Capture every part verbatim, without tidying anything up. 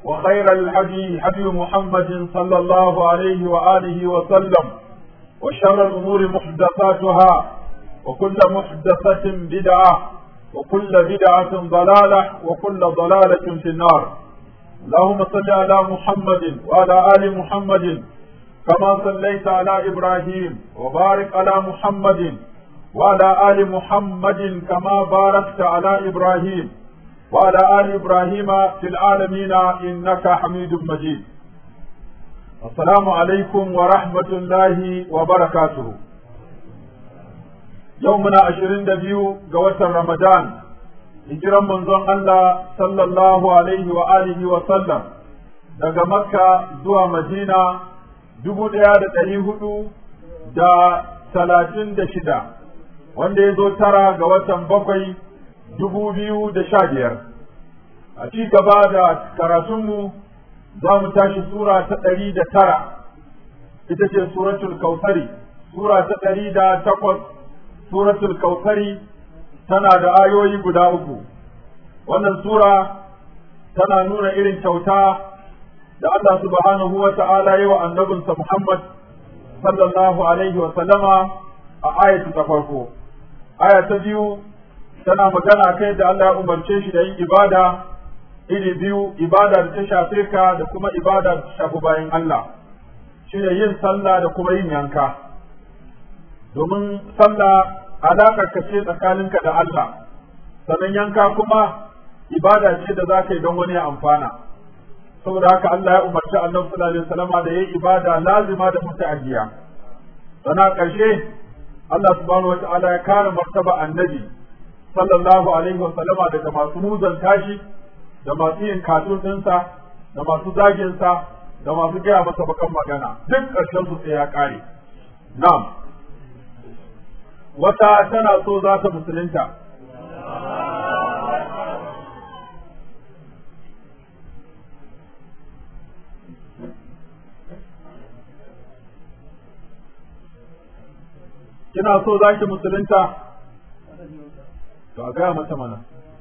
وخير الهدي هدي محمد صلى الله عليه وآله وسلم وشر الأمور محدثاتها وكل محدثة بدعة وكل بدعة ضلالة وكل ضلالة في النار. اللهم صل على محمد وعلى آل محمد كما صليت على إبراهيم وبارك على محمد وعلى آل محمد كما باركت على إبراهيم وعلى آل إبراهيم في العالمين إنك حميد مجيد. السلام عليكم ورحمة الله وبركاته. يومنا عشرين دبيو قوة رمضان هجرا منزون الله صلى الله عليه وآله وسلم daga Makka zuwa Madina dubu ɗaya da ɗari hudu da talatin da shida wanda ya zo tara ga watan bakwai dubu biyu da sha biyar. A ci gaba da karatunmu za mu tashi sura ta ɗari da tara, ita ce suratul Kautsari. Sura ta ɗari da takwas, suratul Kautsari tana da ayoyi guda uku. Wannan sura tana nuna irin kyauta da Allah subhanahu wa ta'ala yi wa annabinsa Muhammad sallallahu alaihi wa sallama a ayatu ta farko. Aya ta biyu tana magana kai da Allah ya umarce shi da yin ibada iri biyu, ibada da ta shafe ka da kuma ibada da ta shafi bayan Allah, shi ne yin sallah da kuma yin yanka. Domin sallah alaƙar ka ce tsakaninka da Allah, sannan yanka kuma ibada ce da za ka yi don wani ya amfana. Saboda haka Allah ya umarci Annabi sallallahu alaihi wasallama da yayi ibada lazima da muta'addiya. Sannan ƙarshe Allah subhanahu wa ta'ala ya kare martaba annabi sallallahu alaihi wasallama daga masu muzanta shi, da masu yin katun ɗinsa, da masu zaginsa, da masu gaya masa bakan magana, duk ƙarshen su sai ya ƙare. Na'am. Wata tana so za ta musulunta. Kina so za ki musulunta? To a gaya mata mana.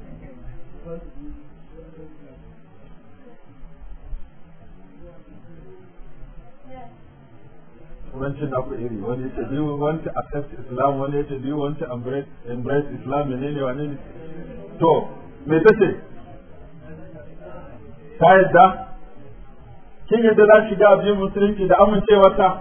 Turancin na ku iri, wani yace do you want to accept Islam, wani yace do you want to embrace embrace Islam, menene wani ne? To, me tace? Ta yadda? Kin yadda za ki ga abin musulunci da amincewarta?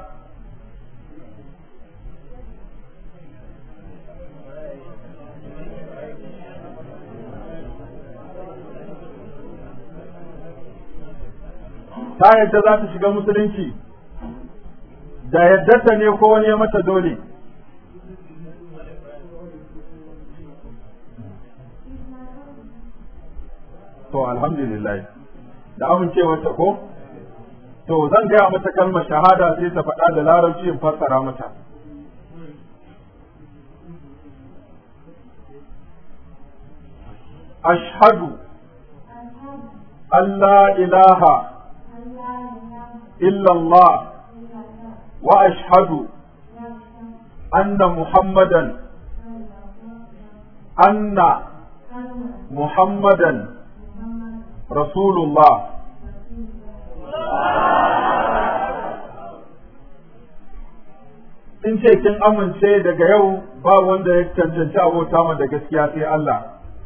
Ta yadda za ta shiga musulunci da yaddarta ne ko wani ya mata dole? To alhamdulillah, da amincewarta ko? To zan gaya mata kalmar shahada sai ta faɗa da larabci in fassara mata. Ashhadu an la ilaha إلا الله وأشهد أن محمدا أن محمدا رسول الله. in ce kin amince daga yau ba wanda ya cancanci abota ma da gaskiya sai Allah.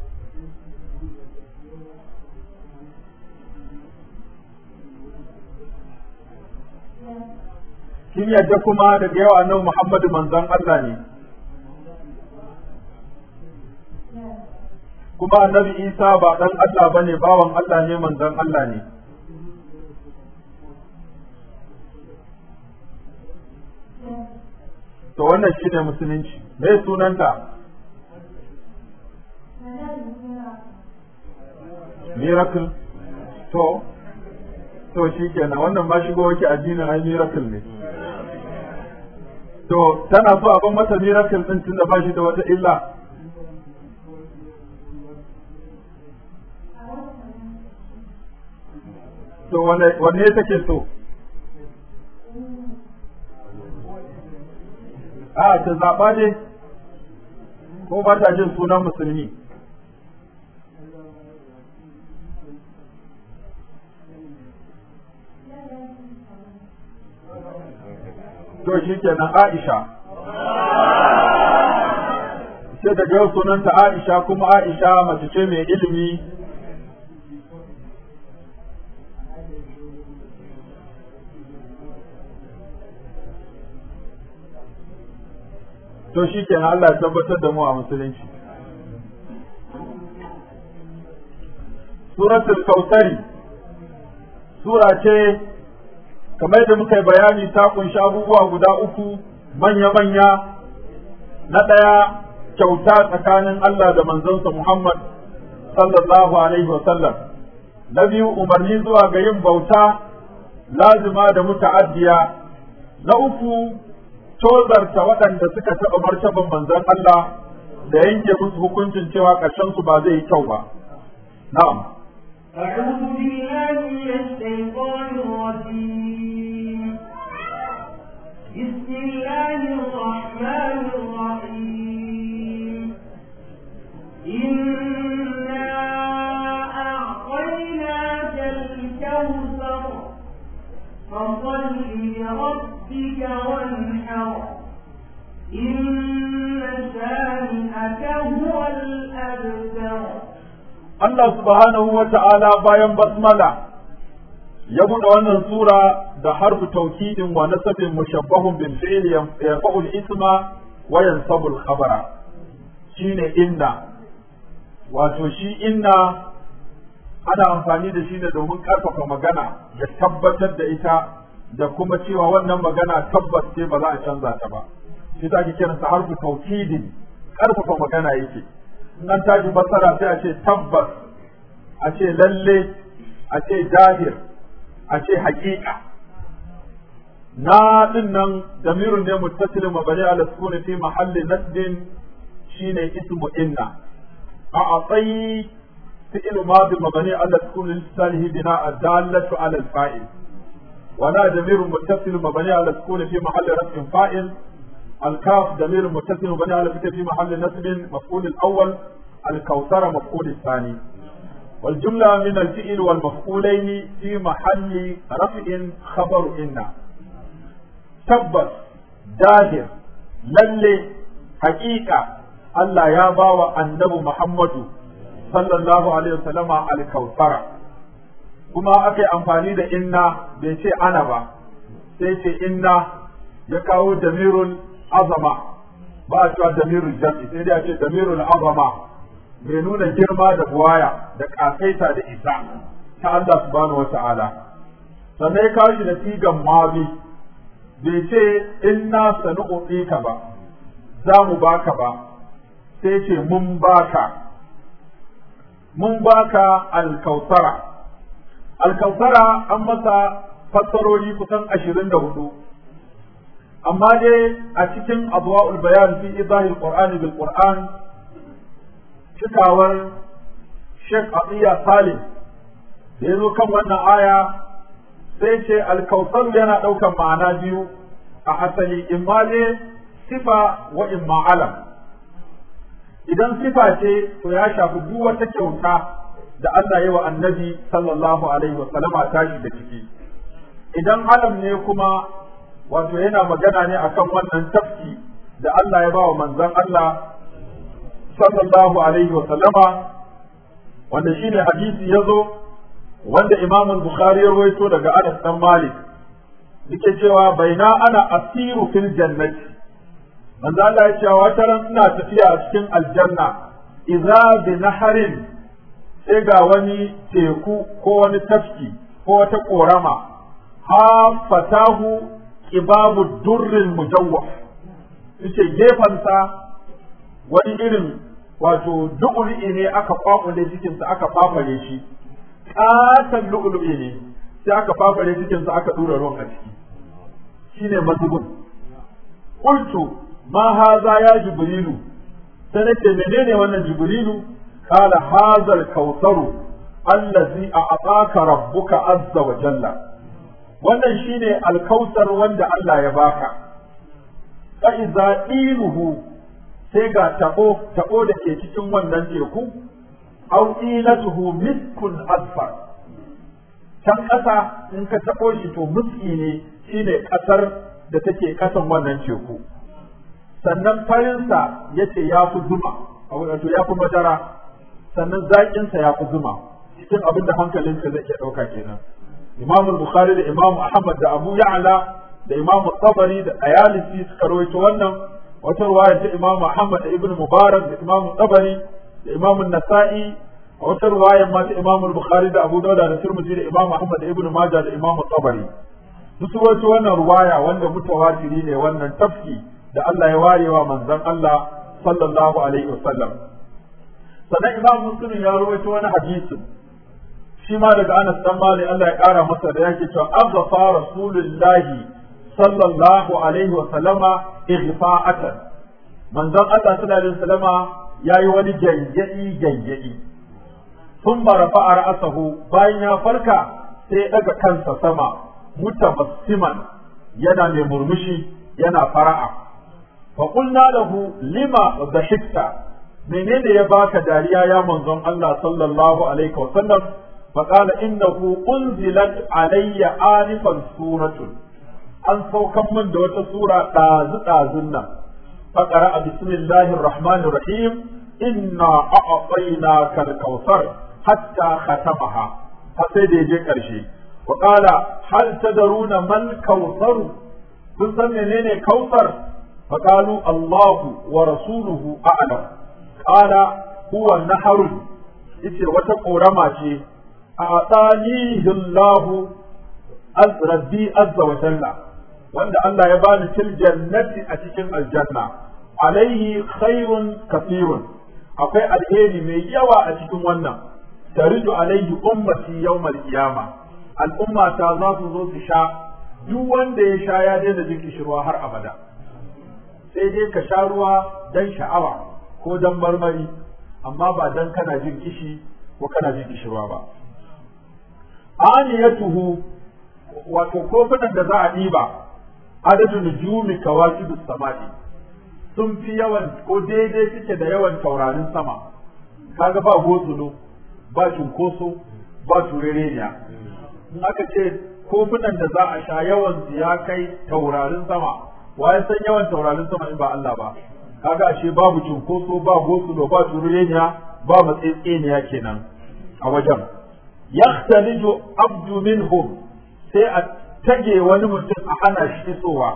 Kin yadda kuma daga yau annabi Muhammadu manzon Allah ne, kuma annabi Isa ba dan Allah bane, bawan Allah ne, manzon Allah ne. To wannan shine musulunci. Me sunanta? Miracle. To to shikenan, wannan ba shigo wake addinin ai miracle ne. To tana so a ban mata miracle din tunda ba shi da wata illa. To wanne wanne take so? A ta zaɓa ne ko ba ta jin sunan musulmi? to shi kenan Aisha sai daga yau sunanta Aisha, kuma Aisha mace ce mai ilimi. To shi kenan Allah ya tabbatar da mu a musulunci. Suratul Kausari sura ce kamar da muka yi bayani ta kunshi abubuwa guda uku manya-manya. Na ɗaya, kyauta tsakanin Allah da manzonsa Muhammad sallallahu alaihi wa sallam. Na biyu, umarni zuwa ga yin bauta lazima da muta'addiya. Na uku, tozarta waɗanda suka taɓa martaban manzon Allah da yanke musu hukuncin cewa ƙarshen su ba zai yi kyau ba. Na'am. أعوذ بالله من الشيطان الرجيم. بسم الله الرحمن الرحيم. إنا أعطيناك الكوثر فصل لربك وانحر إن شانئك هو الأبتر. Allah subhanahu wa ta'ala bayan basmala ya buɗe wannan sura da harfu taukidin wa nasabin mushabbahun bil fi'li yanfa'u al-isma wa yansabu al-khabara, shine inna. Wato shi inna ana amfani da shi ne domin karfafa magana da tabbatar da ita da kuma cewa wannan magana tabbas ce ba za a canza ta ba. Shi ta ake kiransa harfu taukidin, karfafa magana yake. nan taji basara sai a ce tabbas, a ce lalle, a ce jahir, a ce haƙiƙa. Na din nan damirun ne muttasilin mabani ala sukuni fi mahalli nasbin shine ismu inna. A atsayi fi'il madi mabani ala sukuni lisanihi bina adallatu ala al-fa'il. Wa la damirun muttasilin mabani ala sukuni fi mahalli raf'in fa'il. الكاف ضمير متصل مبني على فتح في محل نصب مفعول الأول. الكوثر مفعول الثاني. والجملة من الفعل والمفعولين في محل رفع خبر إن. تبت داهر للي حقيقة الله يا باوى النبي محمد صلى الله عليه وسلم الكوثر. kuma aka yi amfani da inna bai ce ana ba, sai ce inna ya kawo damirul azama, ba a cewa damirul jam'i, sai dai a ce damirul azama mai nuna girma da buwaya da kafaita da isa ta Allah subhanahu wata'ala. Sannan ya kawo shi da sigan mabi, bai ce inna sanu'u'ika ba, za mu baka ba, sai ce mun baka, mun baka alkautara. Alkautara an masa fassarori kusan ashirin da hudu. Amma dai a cikin adwa'ul bayan fi idahil qur'ani bil qur'an, cikawar Sheikh Abiya Salim da yazo kan wannan aya sai ce al-kautsar yana daukan ma'ana biyu a asali, imma dai sifa wa imma alam. Idan sifa ce to ya shafi duk wata kyauta da Allah ya wa annabi sallallahu alaihi wa sallama tashi da ciki. Idan alam ne kuma wato yana magana ne akan wannan tafki da Allah ya ba wa manzon Allah sallallahu alaihi wa sallama, wanda shine hadisi yazo wanda Imam al-Bukhari ya rawaito daga Anas dan Malik yake cewa baina ana asiru fil jannati, manzo Allah ya ce wata ran ina tafiya a cikin aljanna, idza bi naharin, sai ga wani teku ko wani tafki ko wata korama, ha fatahu kibabu durrin mujawwaf, yace gefansa wani irin wato du'uli ne aka kwakule cikinsa aka fafare shi, ƙaton lu'ulu'i ne sai aka fafare cikinsa aka ɗura ruwan a ciki, shine mazubin. Qultu ma haza ya jibrilu, sai nace menene wannan jibrilu? Qala haza al-kawtharu allazi a'taka rabbuka azza wa jalla, wannan shine alkautar wanda Allah ya baka. Fa iza iluhu, sai ga tabo tabo da ke cikin wannan teku, aw ilatuhu miskun asfar, can ƙasa in ka tabo shi to muski ne, shine ƙasar da take kasan wannan teku sannan farinsa yace ya fi zuma wato ya fi madara sannan zaƙinsa ya fi zuma cikin abin da hankalinka zai iya ɗauka kenan Imam Bukhari da Imam Ahmad da Abu Ya'la da Imam Tabari da Ayalisi suka rawaito wannan wata ruwaya ta Imam Ahmad da Ibn Mubarak da Imam Tabari da Imam Nasa'i wata ruwaya ma ta Imam Bukhari da Abu Dawud da Tirmidhi da Imam Ahmad da Ibn Majah da Imam Tabari duk su rawaito wannan ruwaya wanda mutawatiri ne wannan tafki da Allah ya warewa manzon Allah sallallahu alaihi wasallam sannan Imam Muslim ya rawaito wani hadisi shi ma daga Anas dan Malik Allah ya kara masa da yake cewa azfa rasulullahi sallallahu alaihi wasallama ighfa'atan manzon Allah sallallahu alaihi wasallama yayi wani gangadi gangadi thumma rafa'a ra'sahu bayan ya farka sai daga kansa sama mutabassiman yana mai murmushi yana fara'a fa qulna lahu lima dhahikta menene ya baka dariya ya manzon Allah sallallahu alaihi wasallam فقال إنه أنزلت علي آنفا سورة أن سوكم من دوت سورة تاز تازنا فقرأ بسم الله الرحمن الرحيم إنا أعطيناك الكوثر حتى ختمها حتى يجي كرشي وقال هل تدرون ما الكوثر كنت منين كوثر فقالوا الله ورسوله أعلم قال هو نهر إذا وتقول رماشي أعطانيه الله عز ربي عز وجل وأن الله يبان في الجنة أتكن الجنة عليه خير كثير أقوى الهير من يوى أتكن ونا ترد عليه أمتي يوم القيامة الأمة تازات ذو شاء duk wanda ya sha ya daina jin kishirwa har abada sai dai ka sha ruwa dan sha'awa ko dan marmari amma ba dan kana jin kishi ko kana jin kishirwa ba aniyatuhu wato kofunan da za a ɗiba adadin nujumi kawakibus samai sun fi yawan ko daidai suke da yawan taurarin sama kaga ba gosulo ba cunkoso ba turereniya in aka ce kofunan da za a sha yawan su ya kai taurarin sama waye san yawan taurarin sama in ba Allah ba kaga ashe babu cunkoso ba gosulo ba turereniya ba matsetseniya kenan a wajen yaxtaliju abdu minhum sai a tage wani mutum a hana shi isowa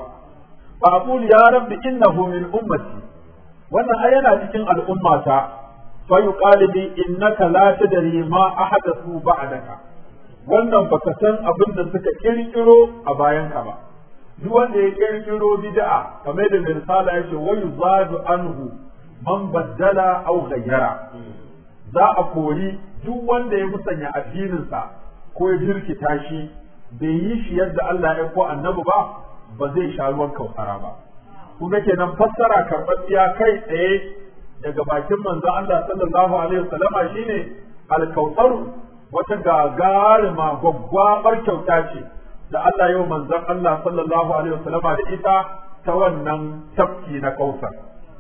fa aqulu ya rabbi innahu min ummati wannan ai yana cikin al'ummata fa yuqalu bi innaka la tadri ma ahadathu ba'daka wannan baka san abin da suka kirkiro a bayan ka ba duk wanda ya kirkiro bid'a kamar da misala yake wa yuzadu anhu man baddala aw ghayyara za a kori duk wanda ya musanya addininsa ko ya jirkita shi bai yi shi yadda Allah ya ko annabi ba ba zai sha ruwan kausara ba kuma kenan fassara karɓaɓɓiya kai tsaye daga bakin manzon Allah sallallahu alaihi wasallama shine alkausaru wata gagarima gwaggwabar kyauta ce da Allah yau manzon Allah sallallahu alaihi wasallama da ita ta wannan tafki na kausar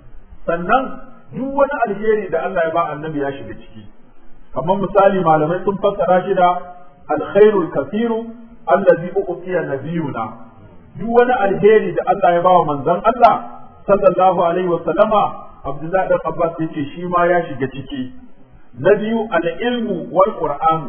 sannan duk wani alheri da Allah ya ba annabi ya shiga ciki kamar misali malamai sun fassara shi da alkhairul kathiru allazi uqiya nabiyuna duk wani alheri da Allah ya ba wa manzon Allah sallallahu alaihi wasallama Abdullahi dan Abbas yace shi ma ya shiga ciki na biyu al-ilmu wal qur'an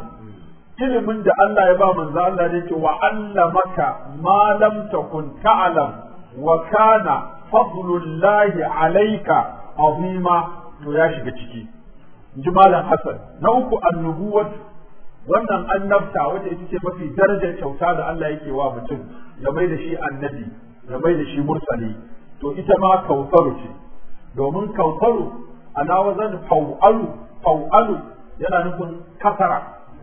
ilimin da Allah ya ba manzon Allah da yake wa allamaka ma lam takun ta'lam wa kana fadlullahi alayka azima to ya shiga ciki ji malam Hassan na uku annubuwat wannan annabta wacce ita ce mafi darajar kyauta da Allah yake wa mutum ya mai da shi annabi ya mai da shi mursali to ita ma kausaru ce domin kausaru ana wazan fau'alu fau'alu yana nufin kasara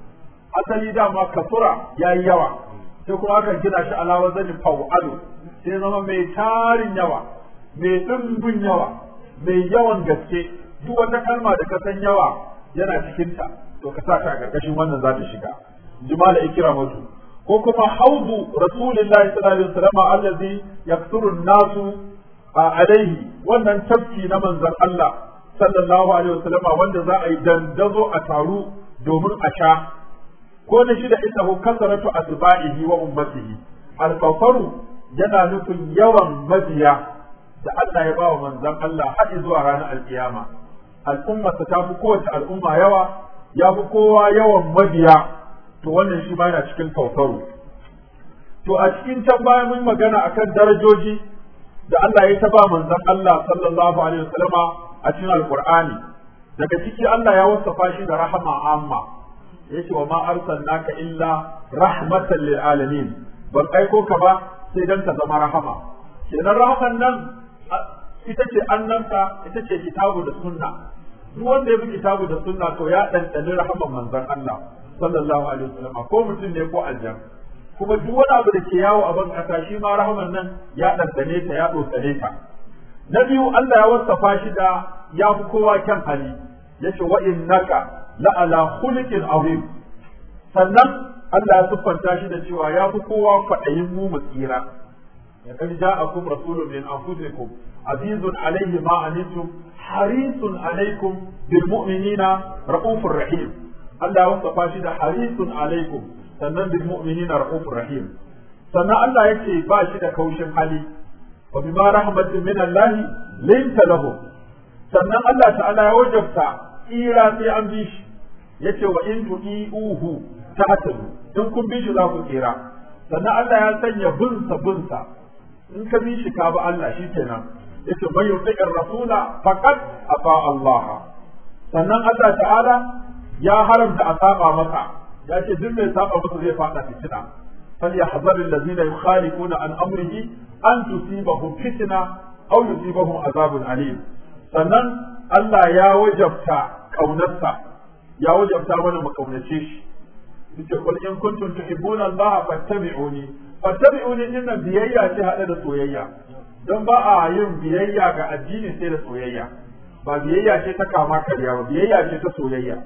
asali dama kasura yayi yawa sai kuma aka gina shi ala wazan fau'alu sai zama mai tarin yawa mai dimbin yawa mai yawan gaske duk wata kalma da ka san yawa yana cikinta to ka sa ta a ƙarƙashin wannan za ta shiga jimala ikira mutu ko kuma haudu rasulillahi sallallahu alaihi wasallam allazi yaksuru nasu alaihi wannan tafki na manzon Allah sallallahu alaihi wasallam wanda za a yi dandazo a taru domin a sha ko na shida innahu kasaratu atba'ihi wa ummatihi al-kawfaru yana nufin yawan mabiya da Allah ya bawa manzon Allah har zuwa ranar alkiyama. Al'umma ta fi kowace al'umma yawa, ya fi kowa yawan mabiya, to wannan shi ma yana cikin kausaru. To a cikin can baya mun magana akan darajoji da Allah ya ta ba manzon Allah sallallahu alaihi wasallama a cikin alqur'ani. Daga ciki Allah ya wasafa shi da rahama amma, yace wa ma arsalnaka illa rahmatan lil alamin, ban aiko ka ba sai dan ka zama rahama. Kenan rahaman nan ita ce annabta, ita ce kitabu da sunna. Duk wanda ya bi kitabu da sunna to ya ɗanɗani rahaman manzon Allah sallallahu alaihi wasallam, ko mutum ne ko aljan. Kuma duk wani abu da ke yawo a ban ƙasa shi ma rahaman nan ya ɗanɗane ta, ya ɗotsane ta. Na biyu Allah ya wasafa shi da ya fi kowa kyan hali, yace wa innaka la ala khuluqin azim. Sannan Allah ya siffanta shi da cewa ya fi kowa kwaɗayin mu mu tsira. لقد جاءكم رسول من أنفسكم عزيز عليه ما عنتم حريص عليكم بالمؤمنين رؤوف رحيم. الله وصف شيء حريص عليكم sannan bil mu'minina ra'ufur rahim. Sannan Allah yake ba shi da kaushin hali, wa bima rahmatin min Allah linta lahu. Sannan Allah ta'ala ya wajabta tsira sai an bi shi, yace wa in tu'iuhu ta'tadu, in kun bi shi za ku tsira. Sannan Allah ya sanya bunsa bunsa, in ka bi shi ka bi Allah shikenan, yace man yuti'ir rasula faqad ata Allah. Sannan Allah ta'ala ya haramta a saba masa, ya ce duk mai saba masa zai fada fitina. فليحذر الذين يخالفون عن أمره أن تصيبهم فتنة أو يصيبهم عذاب أليم. sannan Allah ya wajabta kaunarsa, ya wajabta mana mu kaunace shi. Yace kul in kuntum tuhibbuna Allah fattabi'uni. Fattabi'uni inna biyayya ce hada da soyayya. Don ba a yin biyayya ga addini sai da soyayya. Ba biyayya ce ta kama karya ba, biyayya ce ta soyayya.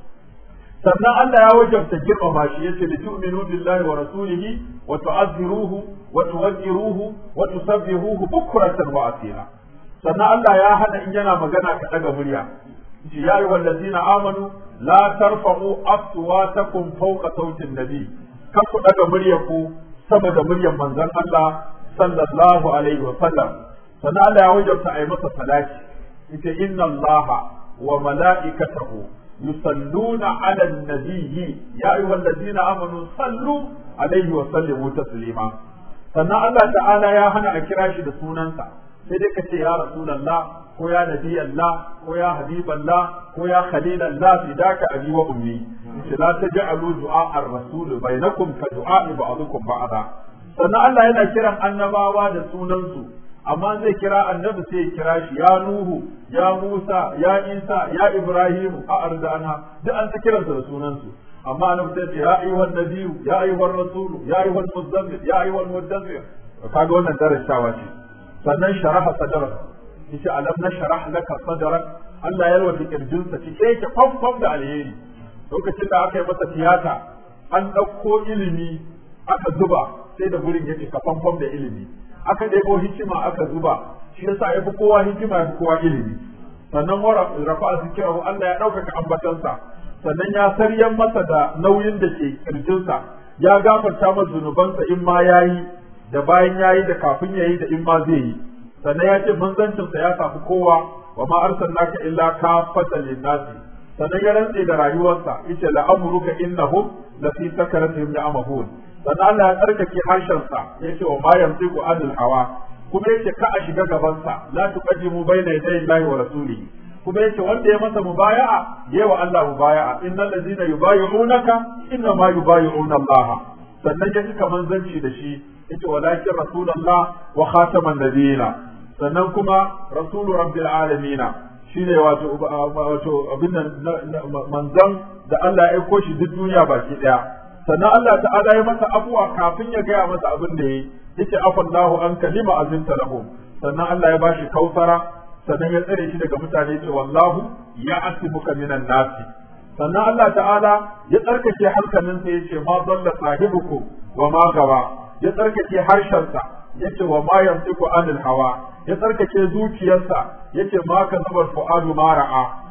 Sannan Allah ya wajabta girmama shi, yace li tu'minu billahi wa rasulihi wa tu'azziruhu wa tuwaqqiruhu wa tusabbihuhu bukratan wa asila. Sannan Allah ya hana in yana magana ka daga murya, yace ya ayyuhal ladzina amanu la tarfa'u aswatakum fawqa sautin nabi, kar ku daga muryarku sama da muryar manzon Allah sallallahu alaihi wa sallam. Sannan Allah ya wajabta a yi masa salati, yace inna Allaha wa mala'ikatahu يصلون على النبي يا أيها الذين آمنوا صلوا عليه وسلموا تسليما. sannan Allah ta'ala ya hana a kira shi da sunansa, sai dai ka ce ya Rasulallah ko ya Nabi Allah ko ya Habiballah ko ya Khalilallah fidaka abi wa ummi. Yace la taj'alu du'a ar-rasul bainakum ka du'a ba'dukum ba'da. Sannan Allah yana kiran annabawa da sunansu, amma zai kira annabi sai ya kira shi ya Nuhu, ya Musa, ya Isa, ya Ibrahim a arzana, duk an ta kiransa da sunansu. Amma annabi sai ya ayyuhan nabiyyu, ya ayyuhan rasulu, ya ayyuhan muzammil, ya ayyuhan mudaththir. Kaga wannan darasawa ce. Sannan sharaha sadrak, yace alam nashrah laka sadrak. Allah ya rawa kirjinsa cike yake famfam da alheri. Lokacin da aka yi masa tiyata, an ɗauko ilimi aka zuba, sai da gurin yake ka famfam da ilimi. Aka ɗebo hikima aka zuba, shi yasa ya fi kowa hikima ya fi kowa ilimi. Sannan wa rafa'a zikirahu, Allah ya ɗaukaka ambatansa. Sannan ya saryan masa da nauyin da ke kirjinsa, ya gafarta masa zunubansa in ma yayi, da bayan yayi, da kafin yayi, da in ma zai yi. Sannan ya ce manzancinsa ya shafi kowa, wa ma arsalnaka illa kafatan lin-nasi. Sannan ya rantse da rayuwarsa, yace la'amruka innahum lafi sakaratihim ya'mahun. Sannan Allah ya tsarkake harshensa, yace wa ma yamtiku anil hawa, kuma yace ka a shiga gabansa, la tuqaddimu bayna yaday Allahi wa rasulihi. Kuma yace wanda ya masa mubaya'a yayi wa Allah mubaya'a, innal ladzina yubayyi'unaka inna ma yubayyi'una Allah. Sannan ya cika manzanci da shi, yace walakin rasulullah wa khataman nabiyina. Sannan kuma rasulu rabbil alamin, shine wato wato abin nan manzan da Allah ya aiko shi duk duniya baki daya. Sannan Allah ta'ala ya masa abuwa kafin ya gaya masa abin da yayi, yace afallahu an kalima azinta lahu. Sannan Allah ya bashi kausara, sannan ya tsare shi daga mutane, ce wallahu ya asibuka minan nasi. Sannan Allah ta'ala ya tsarkake hankalinsa, yace ma dalla sahibukum wa ma gawa. Ya tsarkake harshensa, yace wa ma yantiku anil hawa. Ya tsarkake zuciyarsa, yace ma ka zabar fu'adu ma ra'a.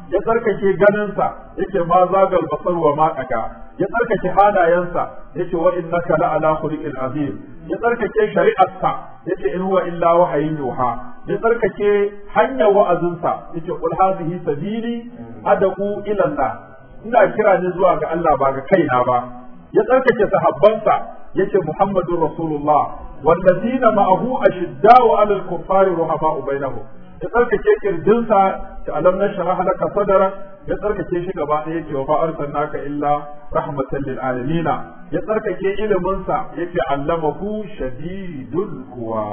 ya tsarkake ganinsa yace ma zagal basar wa ma daga ya tsarkake halayensa yace wa innaka la ala khuluqin azim ya tsarkake shari'arsa yace in huwa illa wahayin yuha ya tsarkake hanyar wa'azinsa yace qul hadhihi sabili ad'u ila Allah ina kira ne zuwa ga Allah ba ga kaina ba ya tsarkake sahabbansa yace Muhammadur Rasulullah wallazina ma'ahu ashidda'u 'alal kuffari ruhama'u bainahum ya tsarkake kirjinsa ta alam nashrah laka sadra ya tsarkake shi gaba ɗaya yake wa fa'arsalnaka illa rahmatan lil alamin ya tsarkake ilimin sa yake allamahu shadidul quwa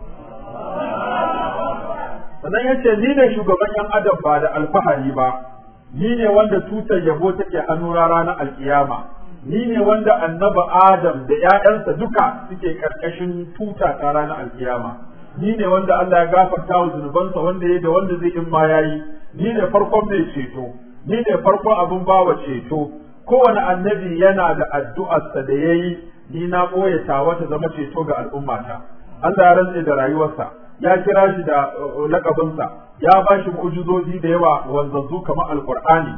sannan yace ni ne shugaban yan adam ba da alfahari ba ni ne wanda tutar yabo take hannuna ranar alkiyama ni ne wanda annaba adam da ƴaƴansa duka suke karkashin tuta ta ranar alkiyama ni ne wanda Allah ya gafarta wa zunubansa wanda ya da wanda zai in ma yayi ni ne farkon mai ceto ni ne farkon abin bawa ceto kowane annabi yana da addu'arsa da yayi ni na boye ta wata zama ceto ga al'ummata Allah ya rantse da rayuwarsa ya kira shi da lakabinsa ya ba shi mu'jizozi da yawa wanzanzu kamar alqur'ani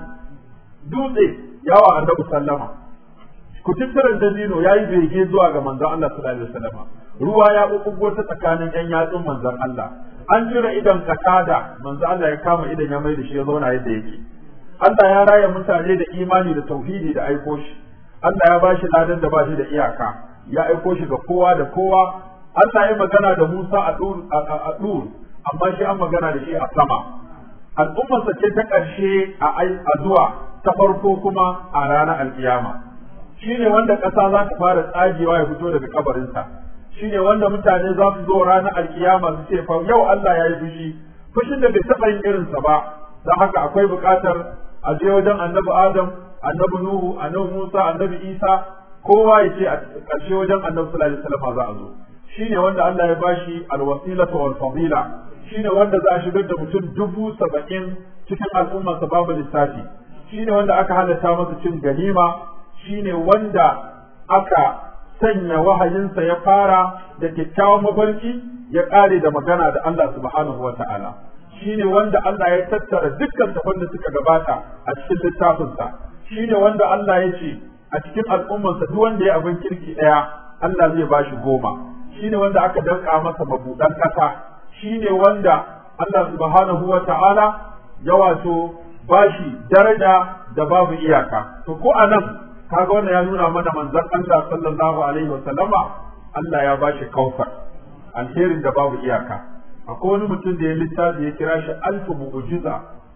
dutse yawa annabi sallama kututturen dabino yayi bege zuwa ga manzon Allah sallallahu alaihi wasallam ruwa ya bubbugo ta tsakanin yan yatsun manzon Allah an jira idan kasada manzon Allah ya kama idan ya mai da shi ya zauna yadda yake Allah ya raya mutane da imani da tauhidi da aiko shi Allah ya bashi ladan da ba shi da iyaka ya aiko shi ga kowa da kowa Allah ya magana da Musa a dur a dur amma shi an magana da shi a sama al'ummarsa ce ta ƙarshe a zuwa ta farko kuma a ranar alkiyama shi ne wanda ƙasa za ta fara tsagewa ya fito daga kabarinsa shi ne wanda mutane za su zo ranar alkiyama su ce fa yau Allah ya yi fushi fushin da bai taɓa yin irinsa ba don haka akwai buƙatar a je wajen annabi Adam annabi Nuhu annabi Musa annabi Isa kowa ya ce a ƙarshe wajen annabi sallallahu alaihi wasallam za a zo shi ne wanda Allah ya bashi alwasilatu wal fadila shi ne wanda za a shigar da mutum dubu saba'in cikin al'ummarsa babu lissafi shi ne wanda aka halatta masa cin ganima shi ne wanda aka sanya wahayinsa ya fara da kyakkyawan mafarki ya ƙare da magana da Allah subhanahu wa ta'ala shi ne wanda Allah ya tattara dukkan tafan da suka gabata a cikin littafinsa shi ne wanda Allah ya ce a cikin al'ummarsa duk wanda ya abin kirki ɗaya Allah zai ba shi goma shi ne wanda aka danka masa mabuɗan ƙasa shi ne wanda Allah subhanahu wa ta'ala ya wato bashi daraja da babu iyaka to ko anan kaga wannan ya nuna mana manzon Allah sallallahu alaihi wasallama Allah ya bashi kaufar alherin da babu iyaka akwai wani mutum da ya littafi ya kira shi alfu mu'jiza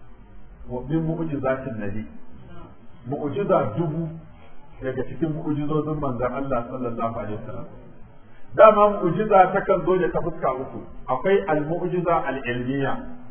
wa min mu'jizatin nabi mu'jiza dubu daga cikin mu'jizozin manzon Allah sallallahu alaihi wasallam dama mu'jiza takan zo da ta fuska uku akwai al-mu'jiza al-ilmiya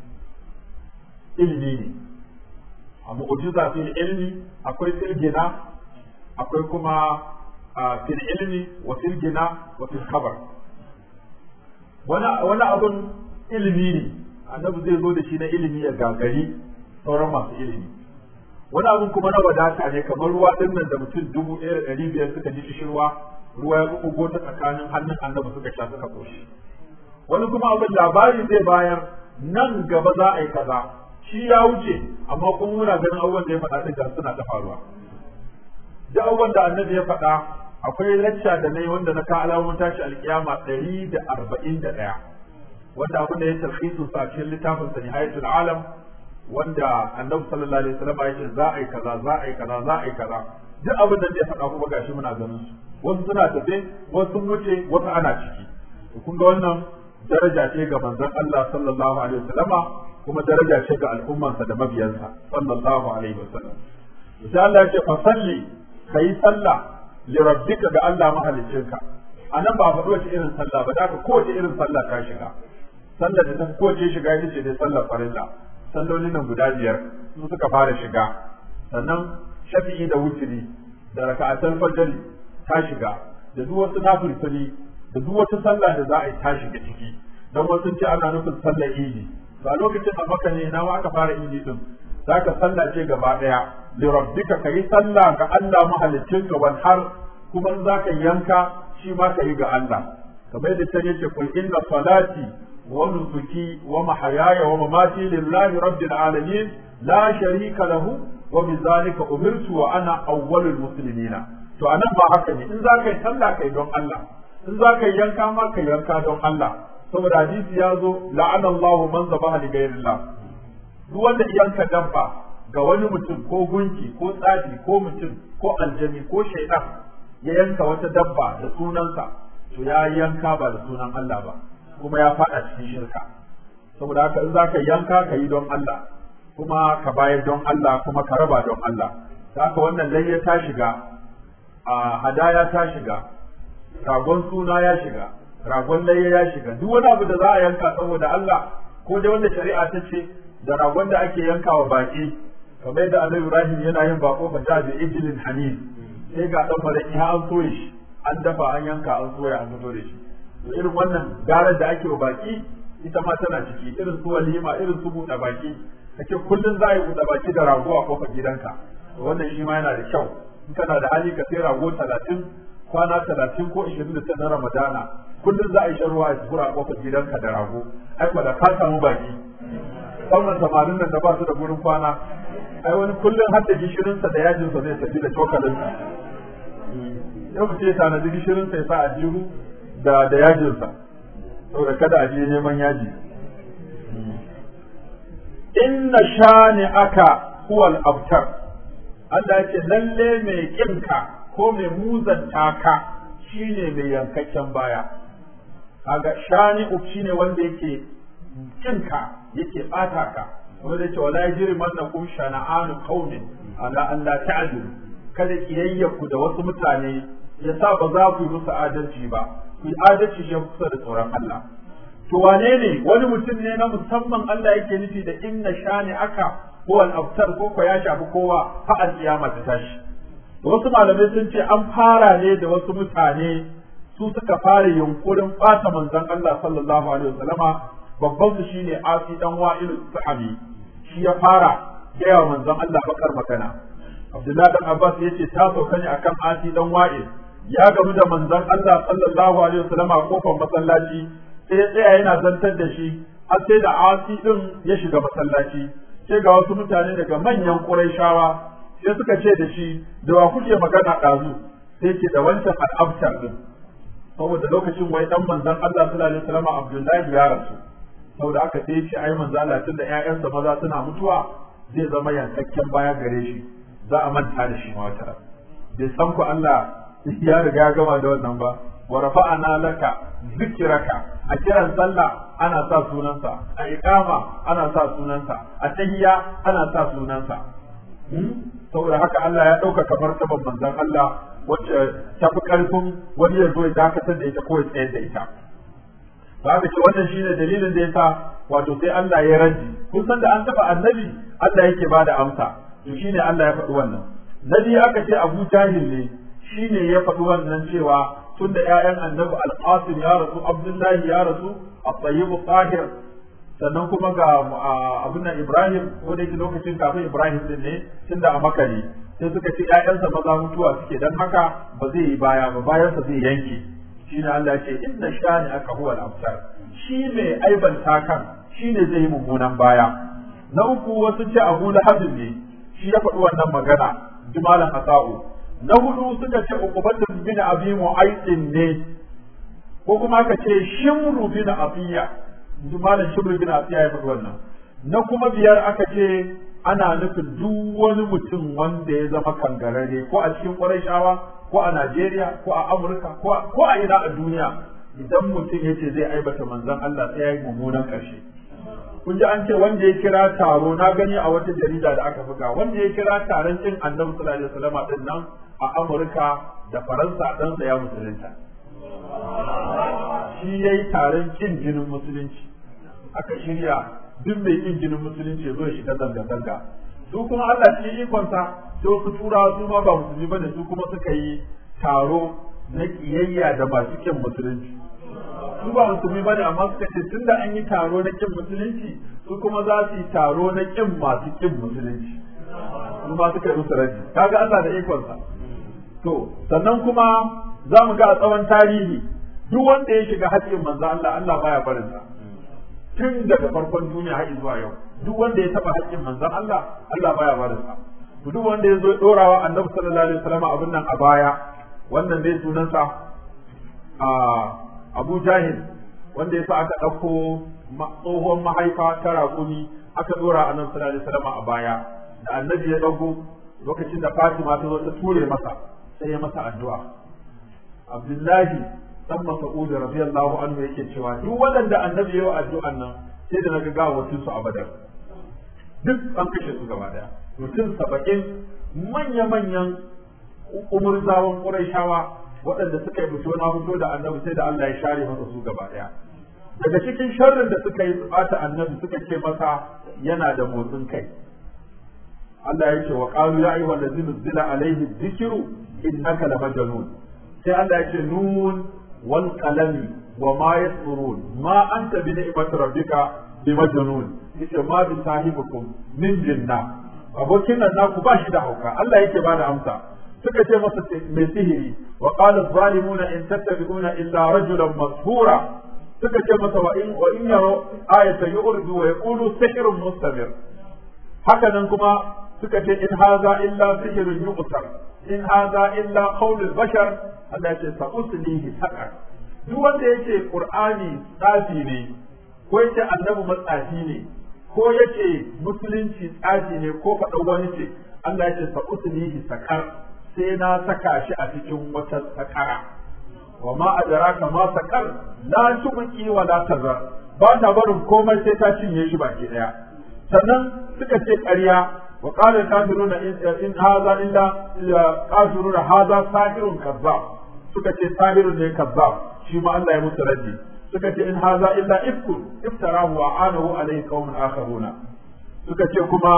ilmi ne a mu'jiza fil ilmi akwai fil gina akwai kuma fil ilmi wa fil gina wa fil khabar wani wani abun ilmi ne annabi zai zo da shi na ilimi ya gagari sauran masu ilimi wani abun kuma na wadata ne kamar ruwa dinnan da mutum dubu ɗaya da ɗari biyar suka ji kishirwa ruwa ya bugo ta tsakanin hannun annabi suka sha suka koshi wani kuma abin labari zai bayar nan gaba za a yi kaza shi ya wuce amma kuma muna ganin abubuwan da ya faɗa ɗin suna ta faruwa da abubuwan da annabi ya faɗa akwai lacca da na yi wanda na ka alamun tashi alkiyama ɗari da arba'in da ɗaya wanda abin da ya tarhisu sa cikin littafin sa nihayatul alam wanda annabi sallallahu alaihi wasallam ya ce za a yi kaza za a yi kaza za a yi kaza duk abin da ya faɗa kuma gashi muna ganin su wasu suna tafe wasu sun wuce wasu ana ciki kun ga wannan daraja ce ga manzon Allah sallallahu alaihi wasallama kuma daraja ce ga al'ummansa da mabiyansa sallallahu alaihi wasallam insha Allah ya ce fa salli kai sallah li rabbika ga Allah mahaliccinka anan ba faɗo wace irin sallah ba da ka kowace irin sallah ka shiga sallar da ta kowace shiga ita ce dai sallar farilla sallolin nan guda biyar su suka fara shiga sannan shafi'i da wutiri da raka'atul fajr ta shiga da duk wasu nafilfili da duk wata sallah da za a yi ta shiga ciki dan wasu ce ana nufin sallar idi ba lokacin a maka ne na aka fara idi din zaka sallah ce gaba daya li rabbika kai sallah ga Allah mahaliccinka wal har kuma in zaka yanka shi ma kai ga Allah kamar yadda ta yace kul inna salati wa nusuki wa mahayaya wa mamati lillahi rabbil alamin la sharika lahu wa bizalika umirtu wa ana awwalul muslimina. To anan ba haka ne, in za ka yi sallah kai don Allah, in za ka yi yanka ma kai yanka don Allah, saboda hadisi ya zo la'ana Allahu man zabaha li ghayrillah. Duk wanda yanka dabba ga wani mutum ko gunki ko tsafi ko mutum ko aljami ko shaitan ya yanka wata dabba da sunansa, to ya yanka ba da sunan Allah ba, kuma ya faɗa cikin shirka. Saboda haka in za ka yanka ka yi don Allah, kuma ka bayar don Allah, kuma ka raba don Allah. Haka wannan layya ta shiga, a hadaya ta shiga, ragon suna ya shiga, ragon layya ya shiga, duk wani abu da za a yanka saboda Allah, ko dai wanda shari'a ta ce da ragon da ake yanka wa baki, kamar yadda Annabi Ibrahim yana yin bako fa ta bi ijlin hanin, sai ga dan malaki ha an soye shi, an dafa an yanka an soya an fito da shi. To irin wannan garar da ake wa baki ita ma tana ciki, irin su walima, irin su buɗe baki, kace kullun za a yi buɗe baki da rago a kofar gidanka, to wannan shi ma yana da kyau. In kana da hali ka sai rago talatin, kwana talatin ko ishirin da ta na Ramadana, kullum za a yi sharuwa a tsura a kofar gidanka da rago, ai da ka samu baki. Wannan samarin nan da ba su da gurin kwana, ai wani kullum har da gishirinsa da yajinsa zai tafi da cokalinsa. Yau ce ya tanadi gishirinsa ya sa a jiru da da yajinsa, saboda kada a je neman yaji. Inna shani aka huwal abtar. Allah ya ce lalle mai kinka ko mai muzanta ka shine mai yankakken baya. Kaga shani uk shine wanda yake kinka yake bata ka, wanda yake wala yajri mannakum shana'anu qaumin ala an la ta'dilu. Kada kiyayyaku da wasu mutane yasa ba za ku yi musu adalci ba, ku yi adalci shi kusa da tsoron Allah. To wane ne wani mutum ne na musamman Allah yake nufi da inna shani aka ko al-abtar ko ko ya shafi kowa fa al-kiyama ta tashi. Wasu malamai sun ce an fara ne da wasu mutane su suka fara yunkurin ɓata manzon Allah sallallahu alaihi wasallama, babban su shine Asi dan Wa'il Sahabi, shi ya fara gaya wa manzon Allah bakar magana. Abdullahi dan Abbas yace ta sauka ne akan Asi dan Wa'il, ya gamu da manzon Allah sallallahu alaihi wasallama a kofar masallaci, sai ya tsaya yana zantar da shi har sai da Asi din ya shiga masallaci. Sai ga wasu mutane daga manyan Qurayshawa sai suka ce da shi, da wa kuke magana ɗazu? Sai ce da wancan al'abtar din, saboda lokacin wai dan manzon Allah sallallahu alaihi wasallam Abdullahi ya rasu, saboda aka sai ce ai manzo Allah tun da ƴaƴansa maza suna mutuwa zai zama yankakken baya gare shi, za a manta da shi ma wata. Bai san ku Allah ya riga ya gama da wannan ba. Wa rafa'ana laka zikraka, a kiran sallah ana sa sunansa, a iqama ana sa sunansa, a tahiyya ana sa sunansa. Saboda haka Allah ya ɗaukaka martaban manzon Allah wacce ta fi ƙarfin wani ya zo ya dakatar da ita ko ya tsayar da ita. Ba ka ce wannan shine dalilin da yasa wato sai Allah ya raji. Kun san da an taɓa annabi Allah yake ba da amsa, to shine Allah ya faɗi wannan. Nabi aka ce Abu Jahil ne shine ya faɗi wannan cewa tunda ƴaƴan annabi Al-Qasim ya rasu, Abdullahi ya rasu, At-Tayyib Tahir, sannan kuma ga abin nan Ibrahim, ko da yake lokacin kafin Ibrahim din ne tunda a Makka ne, sai suka ce ƴaƴansa maza mutuwa suke, dan haka ba zai yi baya ba, bayansa zai yanke. Shine Allah ya ce inna shani aka huwa al-abtar, shi ne aibanta kan shi ne zai yi mummunan baya. Na uku wasu ce Abu Lahab ne shi ya faɗi wannan magana, jimalan asa'u. Na hudu suka ce Uqbatu bin Abi Mu'ayth ne, ko kuma aka ce Shimru bin Afiya, jimalan Shimru bin Afiya ya faɗi wannan. Na kuma biyar aka ce ana nufin duk wani mutum wanda ya zama kangarare, ko a cikin Qurayshawa ko a Najeriya ko a Amurka ko a ina a duniya, idan mutum ya ce zai aibata manzon Allah sai ya yi mummunan ƙarshe. Kun ji an ce wanda ya kira taro, na gani a wata jarida da aka buga, wanda ya kira taron cin annabi sallallahu alaihi wasallam din nan a Amurka da Faransa ɗansa ya musulunta. Shi yayi taron kin jinin musulunci, aka shirya duk mai kin jinin musulunci ya zo ya shiga zanga-zanga. Su kuma Allah shi ikonsa sai wasu turawa su ma ba musulmi bane, su kuma suka yi taro na kiyayya da masu kin musulunci. Su ba musulmi bane amma suka ce tunda an yi taro na kin musulunci, su kuma za su yi taro na kin masu kin musulunci. Su ma suka yi musu raji. Kaga Allah da ikonsa. To sannan kuma za mu ga a tsawon tarihi duk wanda ya shiga haƙƙin manzo Allah, Allah baya barin sa. tun daga farkon duniya har zuwa yau duk wanda ya taba haƙƙin manzon Allah Allah baya ba da sa to duk wanda ya zo ya dorawa annabi sallallahu alaihi wasallam abin nan a baya wannan dai sunansa a Abu Jahil wanda ya sa aka ɗauko tsohon mahaifa ta raƙumi aka dora annabi sallallahu alaihi wasallam a baya da annabi ya dago lokacin da Fatima ta zo ta ture masa sai ya masa addu'a Abdullahi dan Mas'ud radiyallahu anhu yake cewa duk wanda annabi ya yi addu'an nan sai da naga gawatin su a Badar duk an kashe su gaba daya mutum saba'in manya-manyan umurzawan Qurayshawa waɗanda suka yi fito na fito da annabi sai da Allah ya share masa su gaba daya daga cikin sharrin da suka yi su bata annabi suka ce masa yana da motsin kai Allah ya ce wa qalu ya ayyuhal ladzina zila alaihi dhikru innaka lamajnun sai Allah ya ce nun wal qalami wa ma yasrun ma anta bi ni'mati rabbika bi majnun yace ma bi sahibukum min jinna abokin nan naku ba shi da hauka Allah yake ba da amsa suka ce masa mai sihiri wa qala zalimuna in tattabi'una illa rajulan mashura suka ce masa wa in wa in yaro ayatan yu'ridu wa yaqulu sihrun mustamir haka nan kuma suka ce in haza illa sihrun yuqtar in haza illa qawlul bashar Allah ya ce sa'uslihi saqar duk wanda yake qur'ani tsafi ne ko yake annabi matsafi ne ko yake musulunci tsafi ne ko faɗa wani ce Allah ya ce sa'uslihi saqar sai na saka shi a cikin wata sakara wa ma adraka ma saqar la tubqi wa la tazar ba ta barin komai sai ta cinye shi baki daya sannan suka ce ƙarya wa qala kafiruna in hadha illa kafiruna hadha sahirun kazzab suka ce sahirun ne kazzab shi ma Allah ya musu raddi suka ce in hadha illa ifkun iftarahu wa anahu alayhi qaumun akharuna suka ce kuma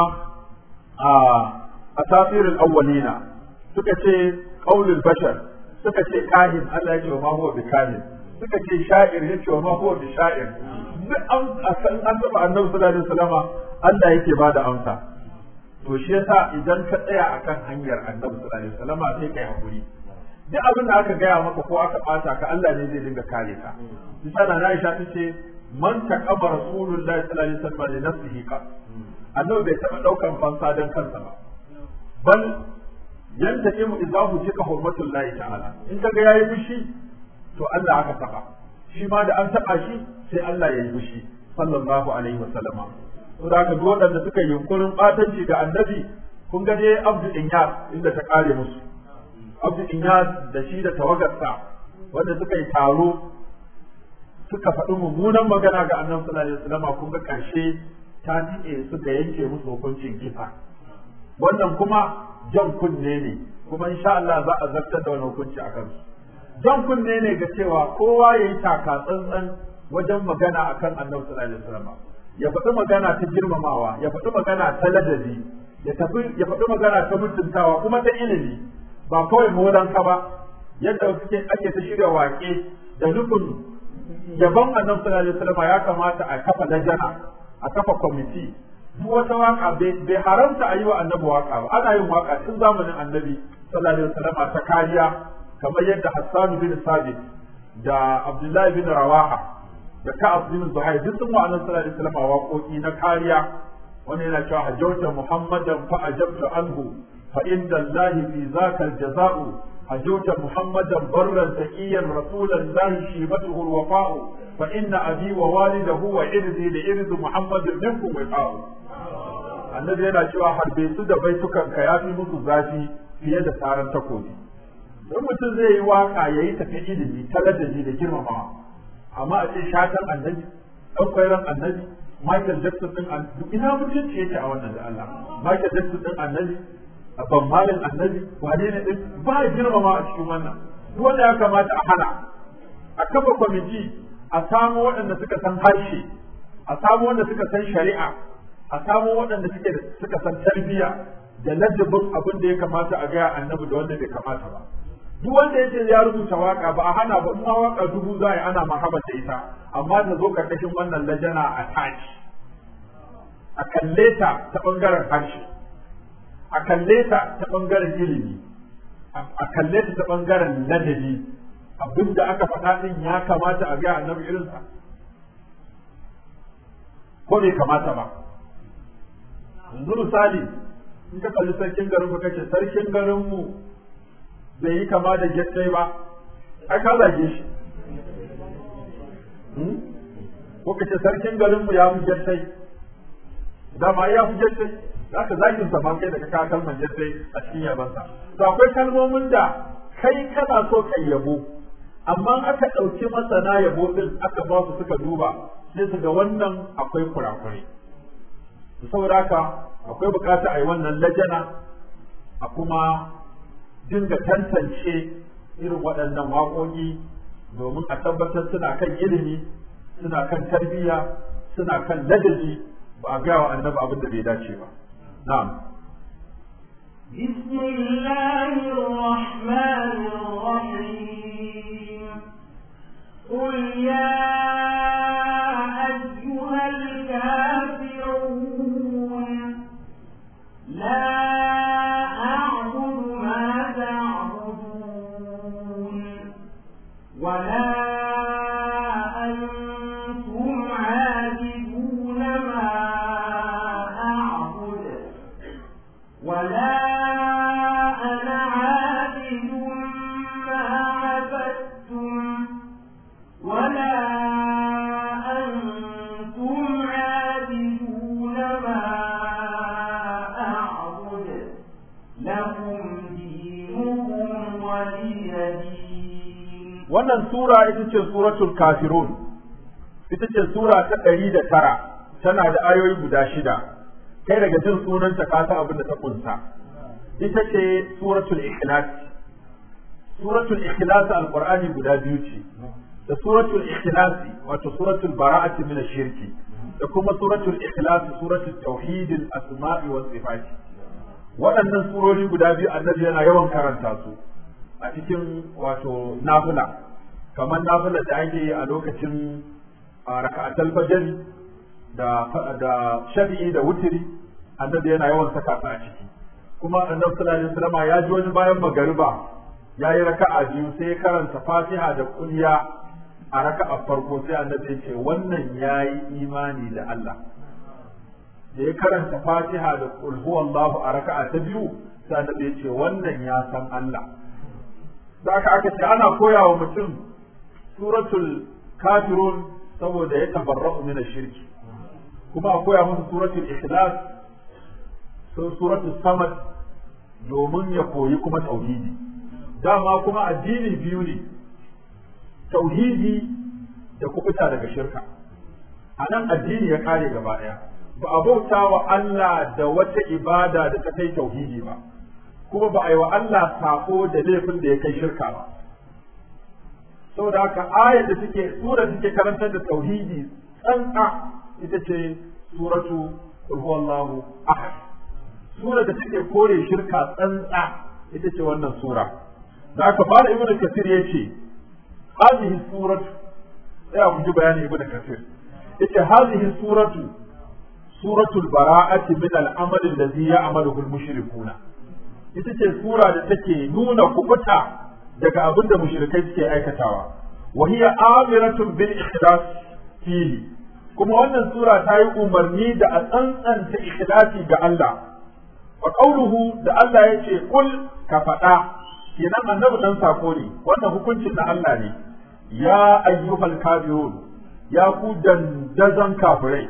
a asafirul awwalina suka ce qaulul bashar suka ce kahin Allah ya ce wa ma huwa bikahin suka ce sha'ir ya ce wa ma huwa bi sha'ir duk an san an taba annabi sallallahu alaihi wasallama Allah yake bada amsa to shi yasa idan ka tsaya akan hanyar annabi sallallahu alaihi wasallama sai kai hakuri duk abin da aka gaya maka ko aka bata ka Allah ne zai dinga kare ka misali na Aisha tace man taqaba rasulullahi sallallahu alaihi wasallam li nafsihi ka annabi bai taba daukan fansa dan kansa ba bal yanta ke mu idahu cika hurmatullahi ta'ala in kaga yayi fushi to Allah aka taba shi ma da an taba shi sai Allah ya yi fushi sallallahu alaihi wasallama to da duk waɗanda suka yi yunkurin batanci ga annabi kun ga dai Abdu Inyas inda ta kare musu Abdu Inyas da shi da tawagarsa wanda suka yi taro suka faɗi mummunan magana ga annabi sallallahu alaihi wasallama kun ga karshe ta tike suka yanke musu hukuncin kisa wannan kuma jan kunne ne kuma insha Allah za a zartar da wani hukunci a kansu jan kunne ne ga cewa kowa ya yi taka tsantsan wajen magana akan annabi sallallahu alaihi wasallam ya faɗi magana ta girmamawa ya faɗi magana ta ladabi ya tafi ya faɗi magana ta mutuntawa kuma ta ilimi ba kawai molan ka ba yadda suke ake ta shirya waƙe da nufin yabon annabi sallallahu alaihi wasallam ya kamata a kafa lajana a kafa kwamiti duk wata waka bai haramta a yi wa annabi waka ba ana yin waka tun zamanin annabi sallallahu alaihi wasallam ta kariya kamar yadda Hassan bin Sabit da Abdullahi bin Rawaha da Ka'ab bin Zuhair duk sun wa annabi sallallahu alaihi wasallam waƙoƙi na kariya wani yana cewa hajjauta Muhammadan fa ajabtu anhu fa inda Allah fi zaka aljaza'u hajjauta Muhammadan barran taqiyan rasulan lahi shibatuhu alwafa'u fa inna abi wa walidahu wa irzi li irzi Muhammadin minkum wa'u annabi yana cewa harbe su da baitukan ka yafi musu zafi fiye da saran takobi don mutum zai yi waka yayi tafi ilimi taladaji da girmamawa amma a ce shatan annabi dan kwairan annabi Michael Jackson din annabi ina mutunci yake a wannan da Allah Michael Jackson din annabi ban malin annabi wane ne din ba girmama a cikin wannan duk wanda ya kamata a hana a kafa kwamiti a samu waɗanda suka san harshe a samu wanda suka san shari'a a samu waɗanda suke suka san tarbiyya da ladabin abin da ya kamata a gaya annabi da wanda bai kamata ba duk wanda yace ya rubuta waka ba a hana ba kuma waka dubu za a yi ana mahaba da ita amma da zo karkashin wannan lajana a tashi a kalle ta ta bangaren harshe a kalle ta ta bangaren ilimi a kalle ta ta bangaren ladabi abin da aka faɗa din ya kamata a gaya annabi irinsa ko bai kamata ba. Yanzu misali in ka kalli sarkin garin ku kace sarkin garin mu bai yi kama da gyaddai ba, ai ka zage shi. Ko kace sarkin garin mu ya fi gyaddai, dama ya fi gyaddai, za ka zagin sa ma kai da ka kalmar gyaddai a cikin yabansa. To akwai kalmomin da kai kana so kai yabo, amma aka ɗauki masana yabo ɗin aka ba su suka duba sai su ga wannan akwai kurakurai. Saboda haka akwai bukata a yi wannan lajana a kuma dinga tantance irin waɗannan waƙoƙi domin a tabbatar suna kan ilimi, suna kan tarbiyya, suna kan ladabi, ba a gaya wa annabi abin da bai dace ba. Na'am. بسم الله الرحمن الرحيم قل يا أيها الكافرون لا أعبد ما تعبدون ولا أنتم عابدون ما أعبد ولا wannan sura ita ce suratul kafirun, ita ce sura ta ɗari da tara, tana da ayoyi guda shida, kai daga jin sunanta ka san abin da ta kunsa. Ita ce suratul ikhlas. Suratul ikhlas alqur'ani guda biyu ce, da suratul ikhlas wato suratul bara'ati min ash-shirki, da kuma suratul ikhlas suratul tauhidil asma'i was sifati. Waɗannan surori guda biyu annabi yana yawan karanta su a cikin wato nafila, kamar nafila da ake yi a lokacin raka'atul fajr da da shafi'i da wutiri, annabi yana yawan saka su a ciki. Kuma annabi sallallahu alaihi wasallam ya ji wani bayan magariba yayi raka'a biyu sai ya karanta Fatiha da kulliya a raka'a farko, sai annabi ya ce wannan yayi imani da Allah. Da ya karanta Fatiha da qul huwallahu a raka'a ta biyu, sai annabi ya ce wannan ya san Allah. Da aka aka ce ana koya wa mutum suratul kafirun saboda ya tabarra'u min shirki, kuma a koya masa suratul ikhlas, suratul samad domin ya koyi kuma tauhidi. Dama kuma addini biyu ne, tauhidi da kubuta daga shirka. A nan addini ya kare gaba ɗaya, ba a bauta wa Allah da wata ibada da ta kai tauhidi ba, kuma ba a yi wa Allah sako da laifin da ya kai shirka ba. Saboda haka ayar da take sura take karantar da tauhidi tsantsa ita ce suratu qul huwallahu ahad. Sura da take kore shirka tsantsa ita ce wannan sura. Da aka fara ibnu kasir yace hadhihi suratu, sai a ji bayani ibnu kasir yace hadhihi suratu suratul bara'ati min al-amal alladhi ya'maluhu al-mushrikuna. Ita ce sura da take nuna kubuta daga abin da mushrikai suke aikatawa. Wa hiya amiratun bil ikhlas fihi, kuma wannan sura ta yi umarni da a tsantsanta ikhlasi ga Allah. Wa qawluhu da Allah yace kul ka faɗa, kenan annabi dan sako ne, wannan hukuncin na Allah ne. Ya ayyuhal kafirun, ya ku dandazan kafirai,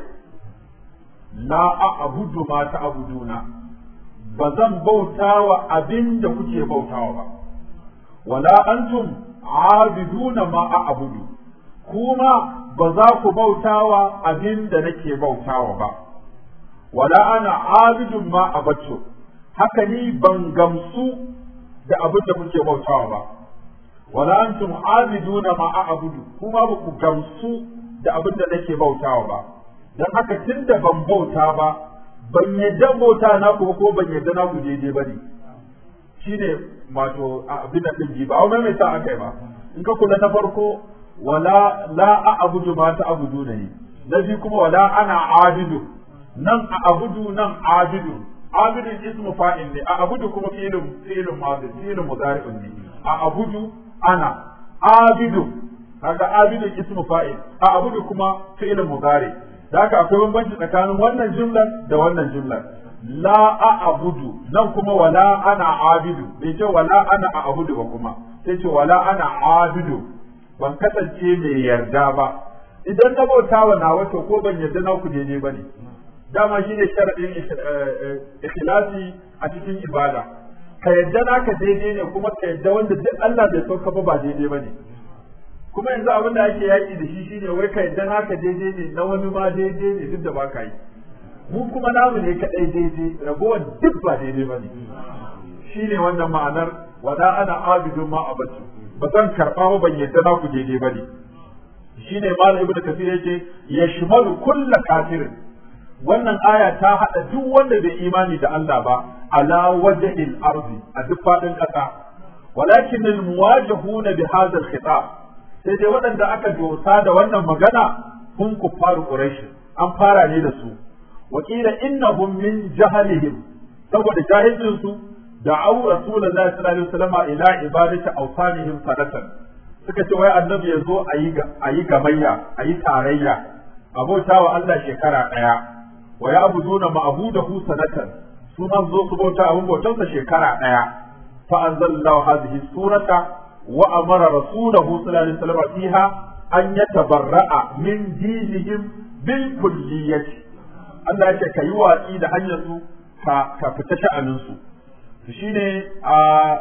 la a'budu ma ta'buduna, ba zan bauta wa abin da kuke bautawa ba, wala antum abiduna ma a'budu, kuma ba za ku bauta wa abin da nake bautawa ba, wala ana abidun ma abattu, haka ni ban gamsu da abin da kuke bautawa ba, wala antum abiduna ma a'budu, kuma ba ku gamsu da abin da nake bautawa ba. Dan haka tunda ban bauta ba, ban yadda bauta na ku ko ban yadda na ku daidai bane. Shine wato abin da din ji ba wai mai sa akai ba. In ka kula na farko wala la a'budu ma ta'budu ne. Na biyu kuma wala ana abidu. Nan a'budu nan abidu. Abidu ismu fa'il ne. A'budu kuma fi'lun fi'lun madhi, fi'lun mudari'un ne. A'budu ana abidu. Kaga abidu ismu fa'il. A'budu kuma fi'lun mudari'. da haka akwai bambanci tsakanin wannan jumlar da wannan jumlar. La a'budu nan kuma wala ana abidu, bai ce wala ana a'budu ba kuma sai ce wala ana abidu, ban kasance mai yarda ba. Idan na bauta wa nawa to ko ban yarda na ku daidai bane. Dama shine sharadin ikhlasi a cikin ibada. Ka yarda naka daidai ne kuma ka yarda wanda duk Allah bai so ka ba ba daidai bane. Kuma yanzu abin da ake yaki da shi shine wai ka yarda naka daidai ne na wani ma daidai ne duk da ba ka yi. Mu kuma namu ne kadai daidai, ragowar duk ba daidai bane. Shine wannan ma'anar wala ana abidun ma abatu. Ba zan karba ba ban yarda na ku daidai bane. Shine Malam Ibn Kathir yake yashmalu kullu kafirin. Wannan aya ta hada duk wanda bai imani da Allah ba ala wajhil ardi a duk fadin kasa. Walakin al muwajihuna bi hadha al khitab, sai dai waɗanda aka dosa da wannan magana kun kuffaru quraish, an fara ne da su. Wa qila innahum min jahlihim, saboda jahilcin su da'u rasulullahi sallallahu alaihi wasallam ila ibadati awsanihim sadatan. Suka ce wai annabi ya zo a yi gamayya, a yi tarayya, abota wa Allah shekara ɗaya, wa ya abu duna ma'abudahu sanatan, su ma zo su bauta abin bautansa shekara ɗaya. Fa anzalallahu hadhihi surata wa amara rasulahu sallallahu alaihi wasallam fiha an yatabarra'a min dinihim bil kulliyati. Allah yake kai watsi da hanyar su ka ka fita sha'anin su. Shine a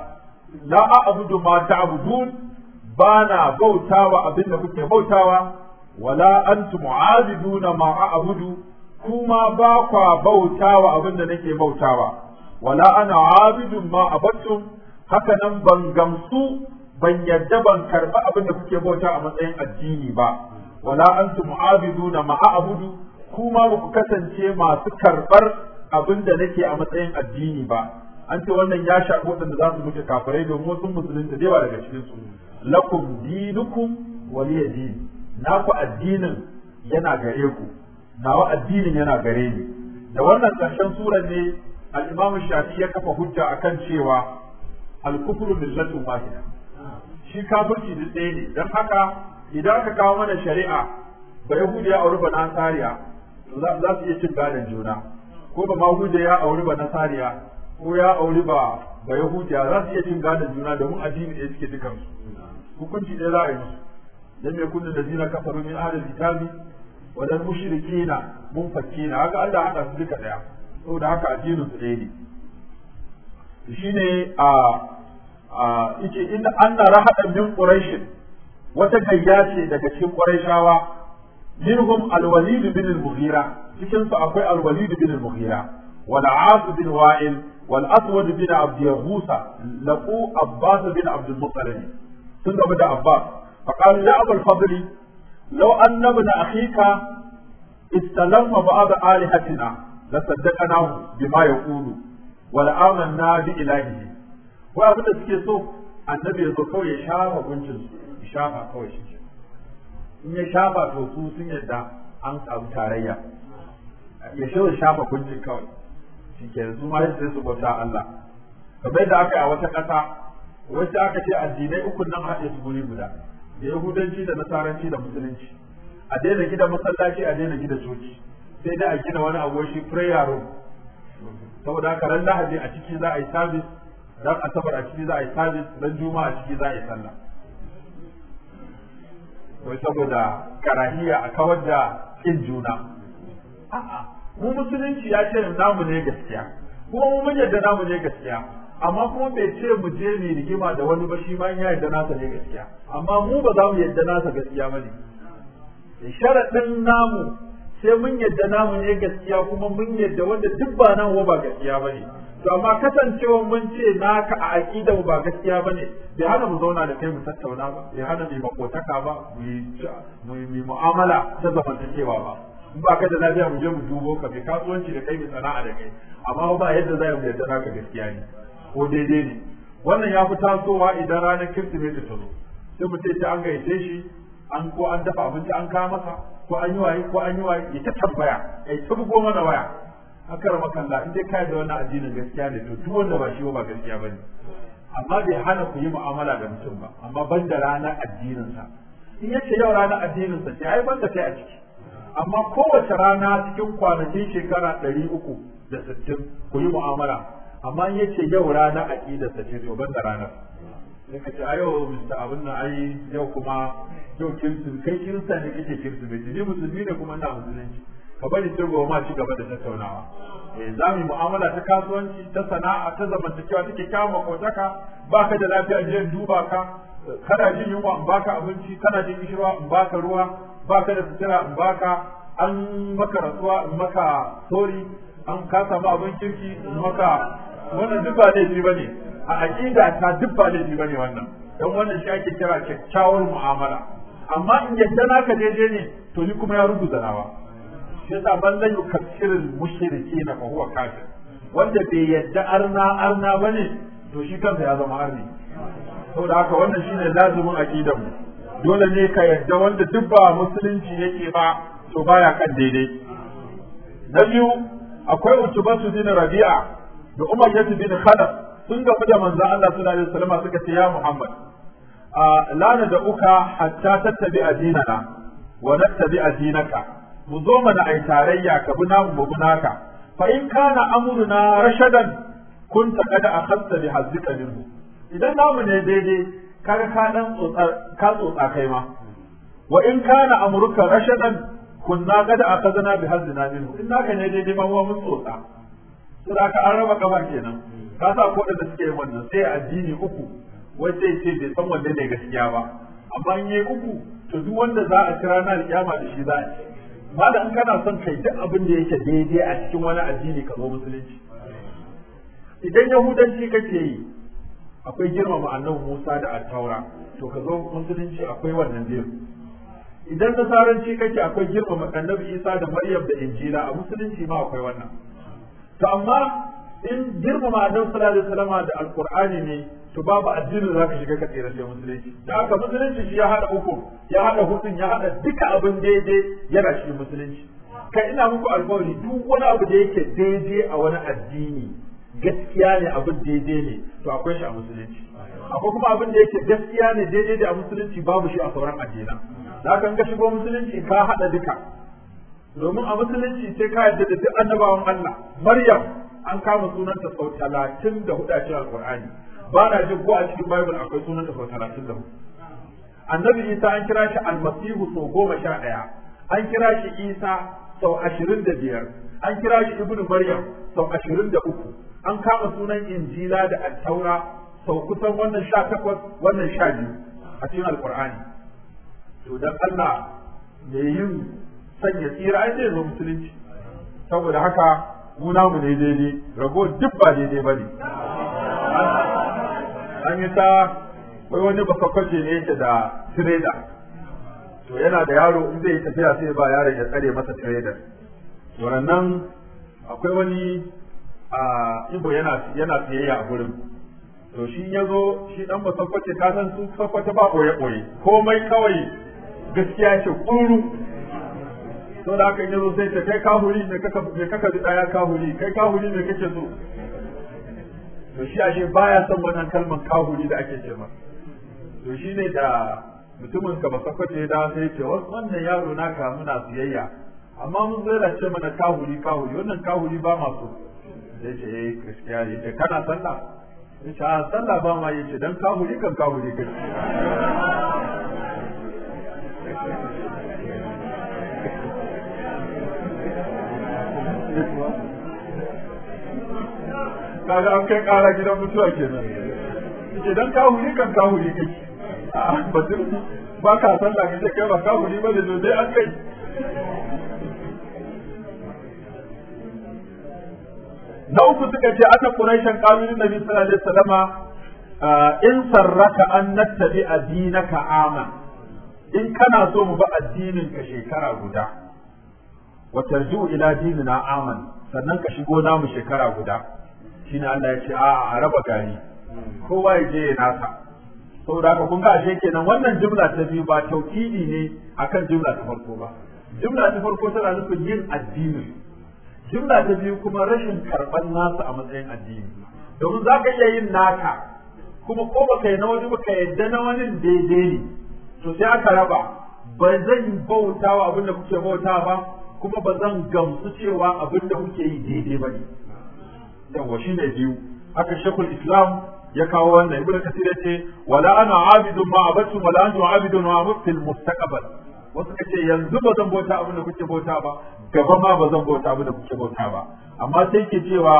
la a'budu ma ta'budun, ba na bautawa abin da kuke bautawa, wala antum mu'abiduna ma a'budu, kuma ba kwa bautawa abin da nake bautawa, wala ana abidun ma abattum, haka nan ban gamsu ban yadda ban karba abin da kuke bauta a matsayin addini ba, wala antum mu'abiduna ma a'budu, kuma ba ku kasance masu karbar abin da nake a matsayin addini ba. An ce wannan ya shafi waɗanda za su mutu kafirai domin wasu musulunta da yawa daga cikin su. Lakum dinukum waliya din, naku addinin yana gare ku, nawa addinin yana gare ni. Da wannan ƙarshen surar ne al-Imam Shafi'i ya kafa hujja akan cewa al-kufru millatun wahida, shi kafirci duk ɗaya ne. Dan haka idan aka kawo mana shari'a ba Yahudi ya auri ba Nasariya, za su iya cin gadon juna, ko ba Mahudi ya auri ba Nasariya ko ya auri ba ba Yahudiya, za su iya cin gadon juna domin addini ɗaya suke dukansu. Hukunci ɗaya za a yi musu. Dan me kullu ladina kafaru min ahli kitabi wa lal mushrikina munfakina, haka Allah hada su duka daya, saboda haka addinin su ɗaya ne. Shine a a yace inna anna rahadan min quraish, wata gayya ce daga cikin quraishawa, minhum al-walid bin al-mughira, cikin su akwai al-walid bin al-mughira wal aas bin wa'il wal aswad bin abd yahusa laqu abbas bin abd al-muttalib. sun gaba da Abbas, faƙalu ya abul fadli law anna ibn akhika istalamma ba'd alihatina la saddaqnahu bima yaqulu wa la amanna bi ilahihi. Ko abin da suke so annabi ya zo kawai ya shafa guncin su, ya shafa kawai shi. In ya shafa to su sun yadda an samu tarayya. Ya shafa shafa guncin kawai. Shi ke su ma sai su bauta Allah. Kamar da aka yi a wata ƙasa, wacce aka ce addinai uku nan haɗe su guri guda, da yahudanci da nasaranci da musulunci. A daina gida masallaci, a daina gida coci, sai dai a gina wani abu shi prayer room. Saboda haka ran Lahadi a ciki za a yi service, ran Asabar a ciki za a yi service, ran Juma'a a ciki za a yi sallah. Wai saboda karahiya a kawar da kin juna. A'a, mu musulunci ya ce namu ne gaskiya, kuma mu mun yarda namu ne gaskiya. Amma kuma bai ce mu je mu rigima da wani ba, shi ma ya yarda nasa ne gaskiya, amma mu ba za mu yarda nasa gaskiya bane. Sharaɗin namu sai mun yarda namu ne gaskiya, kuma mun yarda wanda duk ba nan ba gaskiya bane. To amma kasancewa mun ce naka a aqida mu ba gaskiya bane, bai hana mu zauna da kai mu tattauna ba, bai hana mu makotaka ba, mu yi mu'amala ta zamantakewa ba. In ba ka da lafiya mu je mu dubo ka, mai kasuwanci da kai, mai sana'a da kai, amma ba yadda za mu yarda naka gaskiya ne ko daidai ne. Wannan ya fi tasowa idan ranar Kirsimeti ta zo, sai mu ce ta an gayyace shi, an ko an dafa abinci an kawo masa, ko an yi waye ko an yi waye, ya ta tambaya, ya ta bugo mana waya. Aka rama kalla, in dai kai da wannan addinin gaskiya ne, to duk wanda ba shi ba gaskiya bane. Amma bai hana ku yi mu'amala da mutum ba, amma ban da ranar addinin sa. In yace yau ranar addinin sa, sai ai ban da kai a ciki. amma kowace rana cikin kwanakin shekara ɗari uku da sittin ku yi mu'amala, amma in yace yau rana aqida sa ce to ban da ranar sai ka ce a yau mister abin nan ai yau kuma yau kirsu kai kirsa ne kake kirsu bai ni musulmi ne kuma ina musulunci ka bari sai gobe ma ci gaba da tattaunawa. eh za mu yi mu'amala ta kasuwanci, ta sana'a, ta zamantakewa, take kawo makotaka, baka da lafiya je duba ka, kana jin yunwa in baka abinci, kana jin kishirwa in baka ruwa, baka da sutura in baka, an maka rasuwa in maka sori, an ka samu abin kirki in maka, wannan duk ba laifi bane a aqida ta, duk ba laifi bane wannan, dan wannan shi ake kira kyakkyawar mu'amala. amma in yadda naka daidai ne to ni kuma ya rubuta nawa. yasa ban la yukaffirul mushrikeena fa huwa kafir, wanda bai yadda arna arna bane to shi kansa ya zama arni. saboda haka wannan shine lazumin aqidar mu, dole ne ka yadda wanda duk ba musulunci yake ba to baya kan daidai. na biyu akwai utubatu bin rabi'a da umayyah bin khalaf, sun gamu da manzon Allah sallallahu alaihi wasallam suka ce ya Muhammad la nad'uka hatta tattabi'a dinana wa nattabi'a dinaka, mu zo mana ai tarayya ka bi namu mu bi naka, fa in kana amruna rashadan kunta qad akhadta bi hazzika minhu, idan namu ne daidai kaga ka dan tsotsa ka tsotsa kai ma, wa in kana amruka rashadan kunna qad akhadna bi hazzina minhu, in naka ne daidai ma mu mun tsotsa. sai ka an raba kamar kenan, ka sa ko da suke yin wannan sai addini uku wai sai ce bai san wanda ne gaskiya ba, amma in yi uku to duk wanda za a kira na kiyama da shi za a ci. Mala in kana son kai duk abin da yake daidai a cikin wani addini ka zo musulunci. Idan yahudanci kake yi akwai girmama annabi Musa da Attaura, to ka zo musulunci akwai wannan biyu. Idan nasaranci kake akwai girmama annabi Isa da Maryam da Injila, a musulunci ma akwai wannan. To amma in girmama annabi sallallahu alaihi wasallam da Alqur'ani ne, to babu addinin da zaka shiga ka tsira sai musulunci. Da haka musulunci shi ya hada uku, ya hada hudun, ya hada duka abin daidai yana shi musulunci. Kai ina muku alƙawari duk wani abu da yake daidai a wani addini gaskiya ne, abin daidai ne, to akwai shi a musulunci. Akwai kuma abin da yake gaskiya ne daidai da a musulunci babu shi a sauran addinan. Da haka in ka shigo musulunci ka hada duka. Domin a musulunci sai ka yarda da duk annabawan Allah. Maryam an kama sunanta sau talatin da hudu a cikin Alƙur'ani. Ba na jin ko a cikin Bible akwai sunanta sau talatin da hudu. Annabi Isa an kira shi Almasihu sau goma sha ɗaya. An kira shi Isa sau ashirin da biyar. An kira shi Ibnu Maryam sau ashirin da uku. An kama sunan Injila da Attaura sau kusan wannan sha takwas, wannan sha biyu a cikin Alƙur'ani. To dan Allah me yin sanya tsira ai zai zo musulunci. Saboda haka mu namu ne daidai, rago duk ba daidai bane. An yi ta wai wani bakakwace ne yake da trader, to yana da yaro in zai yi tafiya sai ba yaron ya tsare masa trader. Wannan akwai wani a Ibo yana yana tsayayya a gurin, to shi ya zo shi dan bakakwace ka san su bakakwace ba koye koye, komai kawai gaskiya ce kuru. To da haka yazo sai ta kai kahuri ne kaka me kaka bi daya kahuri, kai kahuri ne kake so. To shi ashe baya son wannan kalmar kahuri da ake cewa. To shi ne da mutumin ka ba sakwace da sai ce wannan yaro naka muna siyayya, amma mun zai da ce mana kahuri kahuri, wannan kahuri ba ma so. Sai ce eh gaskiya ne, ce kana sallah? Sai ce a sallah ba ma yace dan kahuri kan kahuri kai. Kaga an kai kara gidan mutuwa kenan. Idan kahuri kan kahuri kai. A batun ba ka sallah kace kai ba kahuri ba da dai an kai. Na uku suka ce aka Quraishan qabilun Nabi sallallahu alaihi wasallama in sarraka an nattabi adinaka aman. In kana so mu ba addinin ka shekara guda, wa tarju ila dinina aman, sannan ka shigo namu shekara guda. Shine Allah ya ce a a raba gari, kowa ya je ya nasa. Saboda haka kun ga ashe kenan wannan jumla ta biyu ba tauhidi ne akan jumla ta farko ba. Jumla ta farko tana nufin yin addini, jumla ta biyu kuma rashin karban nasu a matsayin addini. Domin za ka iya yin naka kuma ko baka yi na wani baka yadda na wani daidai ne, to sai aka raba ba zan bauta wa abin da kuke bauta ba kuma ba zan gamsu cewa abin da kuke yi daidai ba ne yawa shi ne biyu haka shekul islam ya kawo wannan ibnu kasir yace wala ana abidun ma abattum wala antum abidun ma fil mustaqbal wasu kace yanzu ba zan bauta abin da kuke bauta ba gaba ma ba zan bauta abin da kuke bauta ba amma sai ke cewa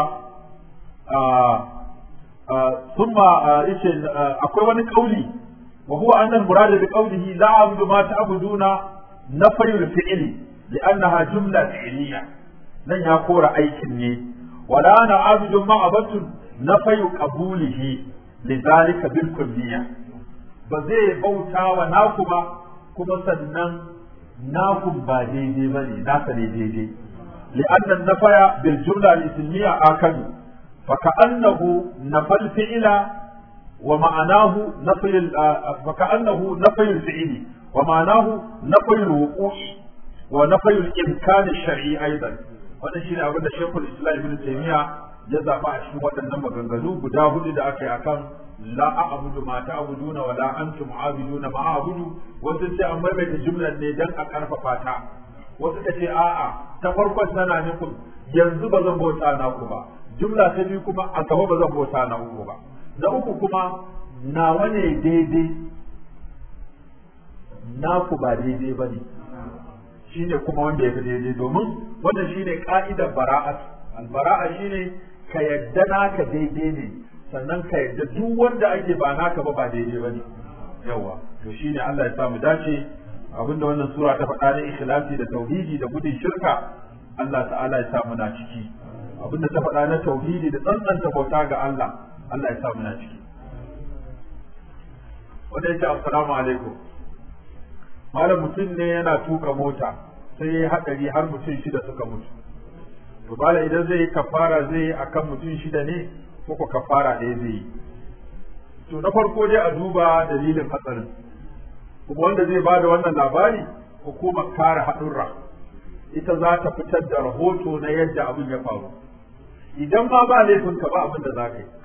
thumma yace akwai wani kauli wa huwa anna al-murad bi qawlihi la a'budu ma ta'buduna nafyul fi'li li'annaha jumla fi'liya nan ya kora aikin ne wala ana abidu ma abattu nafyu qabulihi lidhalika bil kulliyya ba zai bauta wa naku ba kuma sannan naku ba daidai bane nasa ne daidai li'anna an-nafya bil jumla al-ismiyya akadu fa ka'annahu nafal fi'la wa ma'anahu nafy fa ka'annahu nafy al-fi'li wa ma'anahu nafy al-wuqu' wa nafy al-imkan ash-shar'i aidan wannan shine abin da Sheikhul Islam Ibn Taymiyyah ya zaba a cikin waɗannan maganganu guda hudu da aka yi akan la a'budu ma ta'buduna wa la antum a'buduna ma a'budu wasu sai an maimaita jumlar ne dan a karfafa ta wasu ka ce a'a ta farkon tana nufin yanzu ba zan bauta na ku ba jumla ta biyu kuma a gaba ba zan bauta na ku ba na uku kuma nawa ne daidai naku ba daidai ba ne shine kuma wanda ya fi daidai domin wannan shine ka'idar bara'at albara'a shine ka yadda naka daidai ne sannan ka yadda duk wanda ake ba naka ba ba daidai bane yawa to shine Allah ya sa mu dace abinda wannan sura ta faɗa na ikhlasi da tauhidi da gudun shirka Allah ta'ala ya sa mu na ciki abinda ta faɗa na tauhidi da tsantsanta bauta ga Allah Allah ya sa mu na ciki wanda yake assalamu alaikum malam mutum ne yana tuka mota sai ya yi haɗari har mutum shida suka mutu to bala idan zai yi kafara zai yi akan mutum shida ne ko ko kafara ɗaya zai yi to na farko dai a duba dalilin hatsarin kuma wanda zai ba da wannan labari hukumar kare haɗurra ita za ta fitar da rahoto na yadda abin ya faru idan ma ba laifin ka ba abin da za ka yi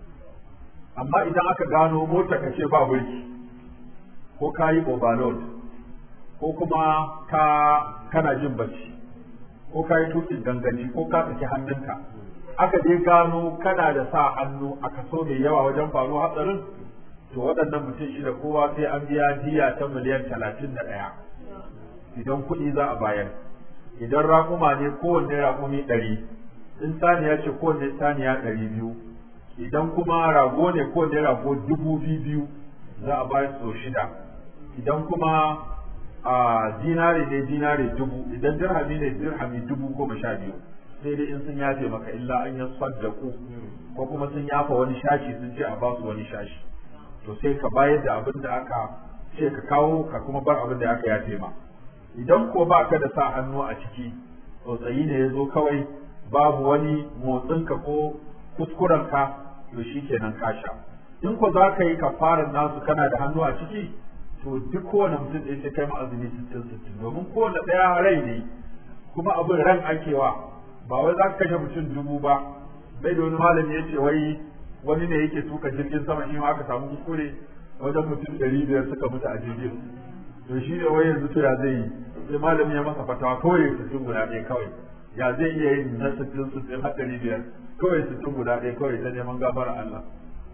amma idan aka gano mota ka ce ba burki ko ka yi overload ko kuma ka kana jin bacci ko ka yi tukin ganganci ko ka saki hannunka aka je gano kana da sa hannu a kaso mai yawa wajen faruwa hatsarin to waɗannan mutum shida kowa sai an biya diya ta miliyan talatin da ɗaya idan kuɗi za a bayar idan raƙuma ne kowanne raƙumi ɗari in saniya ce kowanne saniya ɗari biyu idan kuma rago ne kowanne rago dubu biyu za a bayar sau shida idan kuma a dinari ne dinari dubu idan dirhami ne dirhami dubu goma sha biyu sai dai in sun yafe maka illa an yi saddaku ko kuma sun yafa wani shashi sun ce a basu wani shashi to sai ka bayar da abin da aka ce ka kawo ka kuma bar abin da aka yafe ma idan ko ba ka da sa hannu a ciki tsotsayi ne ya zo kawai babu wani motsinka ko kuskurenka to shi kenan ka sha in ko za ka yi kafarar nasu kana da hannu a ciki to duk kowane mutum ɗaya sai kai ma azumi sittin sittin domin kowane ɗaya rai ne kuma abin ran akewa ba wai za ka kashe mutum dubu ba bai da wani malami ya ce wai wani ne yake tuka jirgin sama shi ma aka samu kuskure wajen mutum ɗari biyar suka mutu a jirgin to shi ne wai yanzu to ya zai yi sai malami ya masa fatawa kawai sittin guda ɗaya kawai ya zai iya yin na sittin sittin har ɗari biyar kawai sittin guda ɗaya kawai ta neman gafara Allah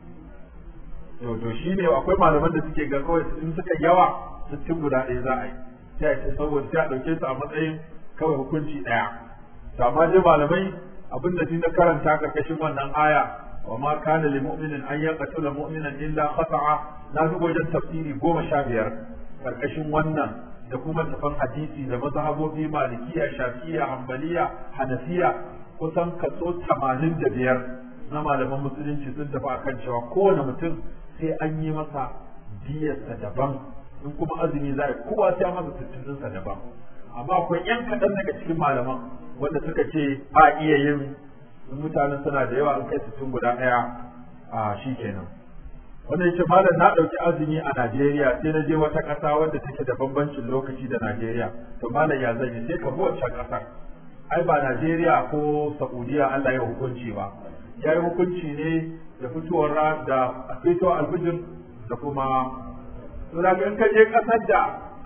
to to shi ne akwai malaman da suke ga kawai in suka yawa sittin guda ɗaya za a yi sai a ce saboda sai a ɗauke su a matsayin kawai hukunci ɗaya to amma dai malamai abin da na karanta karkashin wannan aya wa ma kana lil mu'minin an yaqtula mu'minan illa khata'a na duk wajen tafsiri goma sha biyar karkashin wannan da kuma tafan hadisi da mazhabobi malikiya shafi'iyya hanbaliya hanafiya kusan kaso tamanin da biyar na malaman musulunci sun tafi akan cewa kowane mutum sai an yi masa diyarsa daban in kuma azumi za a kowa sai an masa sittinsa daban amma akwai yan kaɗan daga cikin malaman wanda suka ce a iya yin mutanen suna da yawa an kai sittin guda ɗaya a shi kenan wanda yace malam na ɗauki azumi a Najeriya sai na je wata ƙasa wadda take da bambancin lokaci da Najeriya to malam ya zai sai ka bi wancan ƙasar ai ba Najeriya ko Saudiya Allah ya hukunci ba ya yi hukunci ne da fitowar da fitowar alfijir da kuma to da in ka je ƙasar da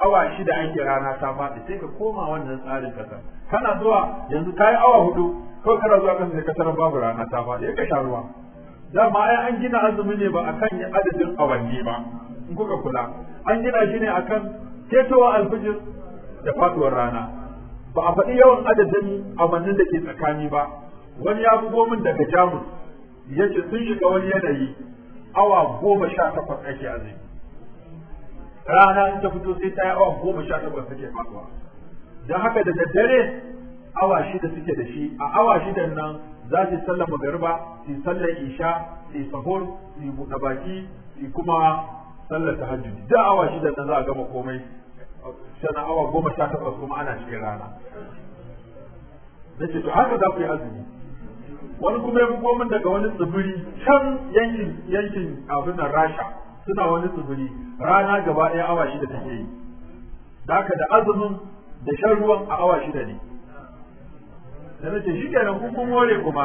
awa shida ake rana ta faɗi sai ka koma wannan tsarin kasar kana zuwa yanzu kayi awa hudu kawai kana zuwa kan sai kasar babu rana ta faɗi ka sha ruwa dama ai an gina azumi ne ba akan adadin awanni ba in kuka kula an gina shi ne akan ketowa alfijir da faduwar rana ba a faɗi yawan adadin awannin da ke tsakani ba wani ya bugo min daga jamus ya ce sun shiga wani yanayi awa goma sha takwas ake azumi rana in ta fito sai ta yi awa goma sha takwas take faduwa don haka da daddare awa shida suke da shi a awa shidan nan za su sallar magariba su sallar isha su sahur su buɗe baki su kuma sallar tahajjudi da awa shidan nan za a gama komai sannan awa goma sha takwas kuma ana cikin rana nace to haka za ku yi azumi wani kuma ya bugo min daga wani tsibiri can yankin yankin abin nan Rasha suna wani tsibiri rana gaba ɗaya awa shida take yi da haka da azumin da shan ruwan a awa shida ne da nace shi kenan kun kun more kuma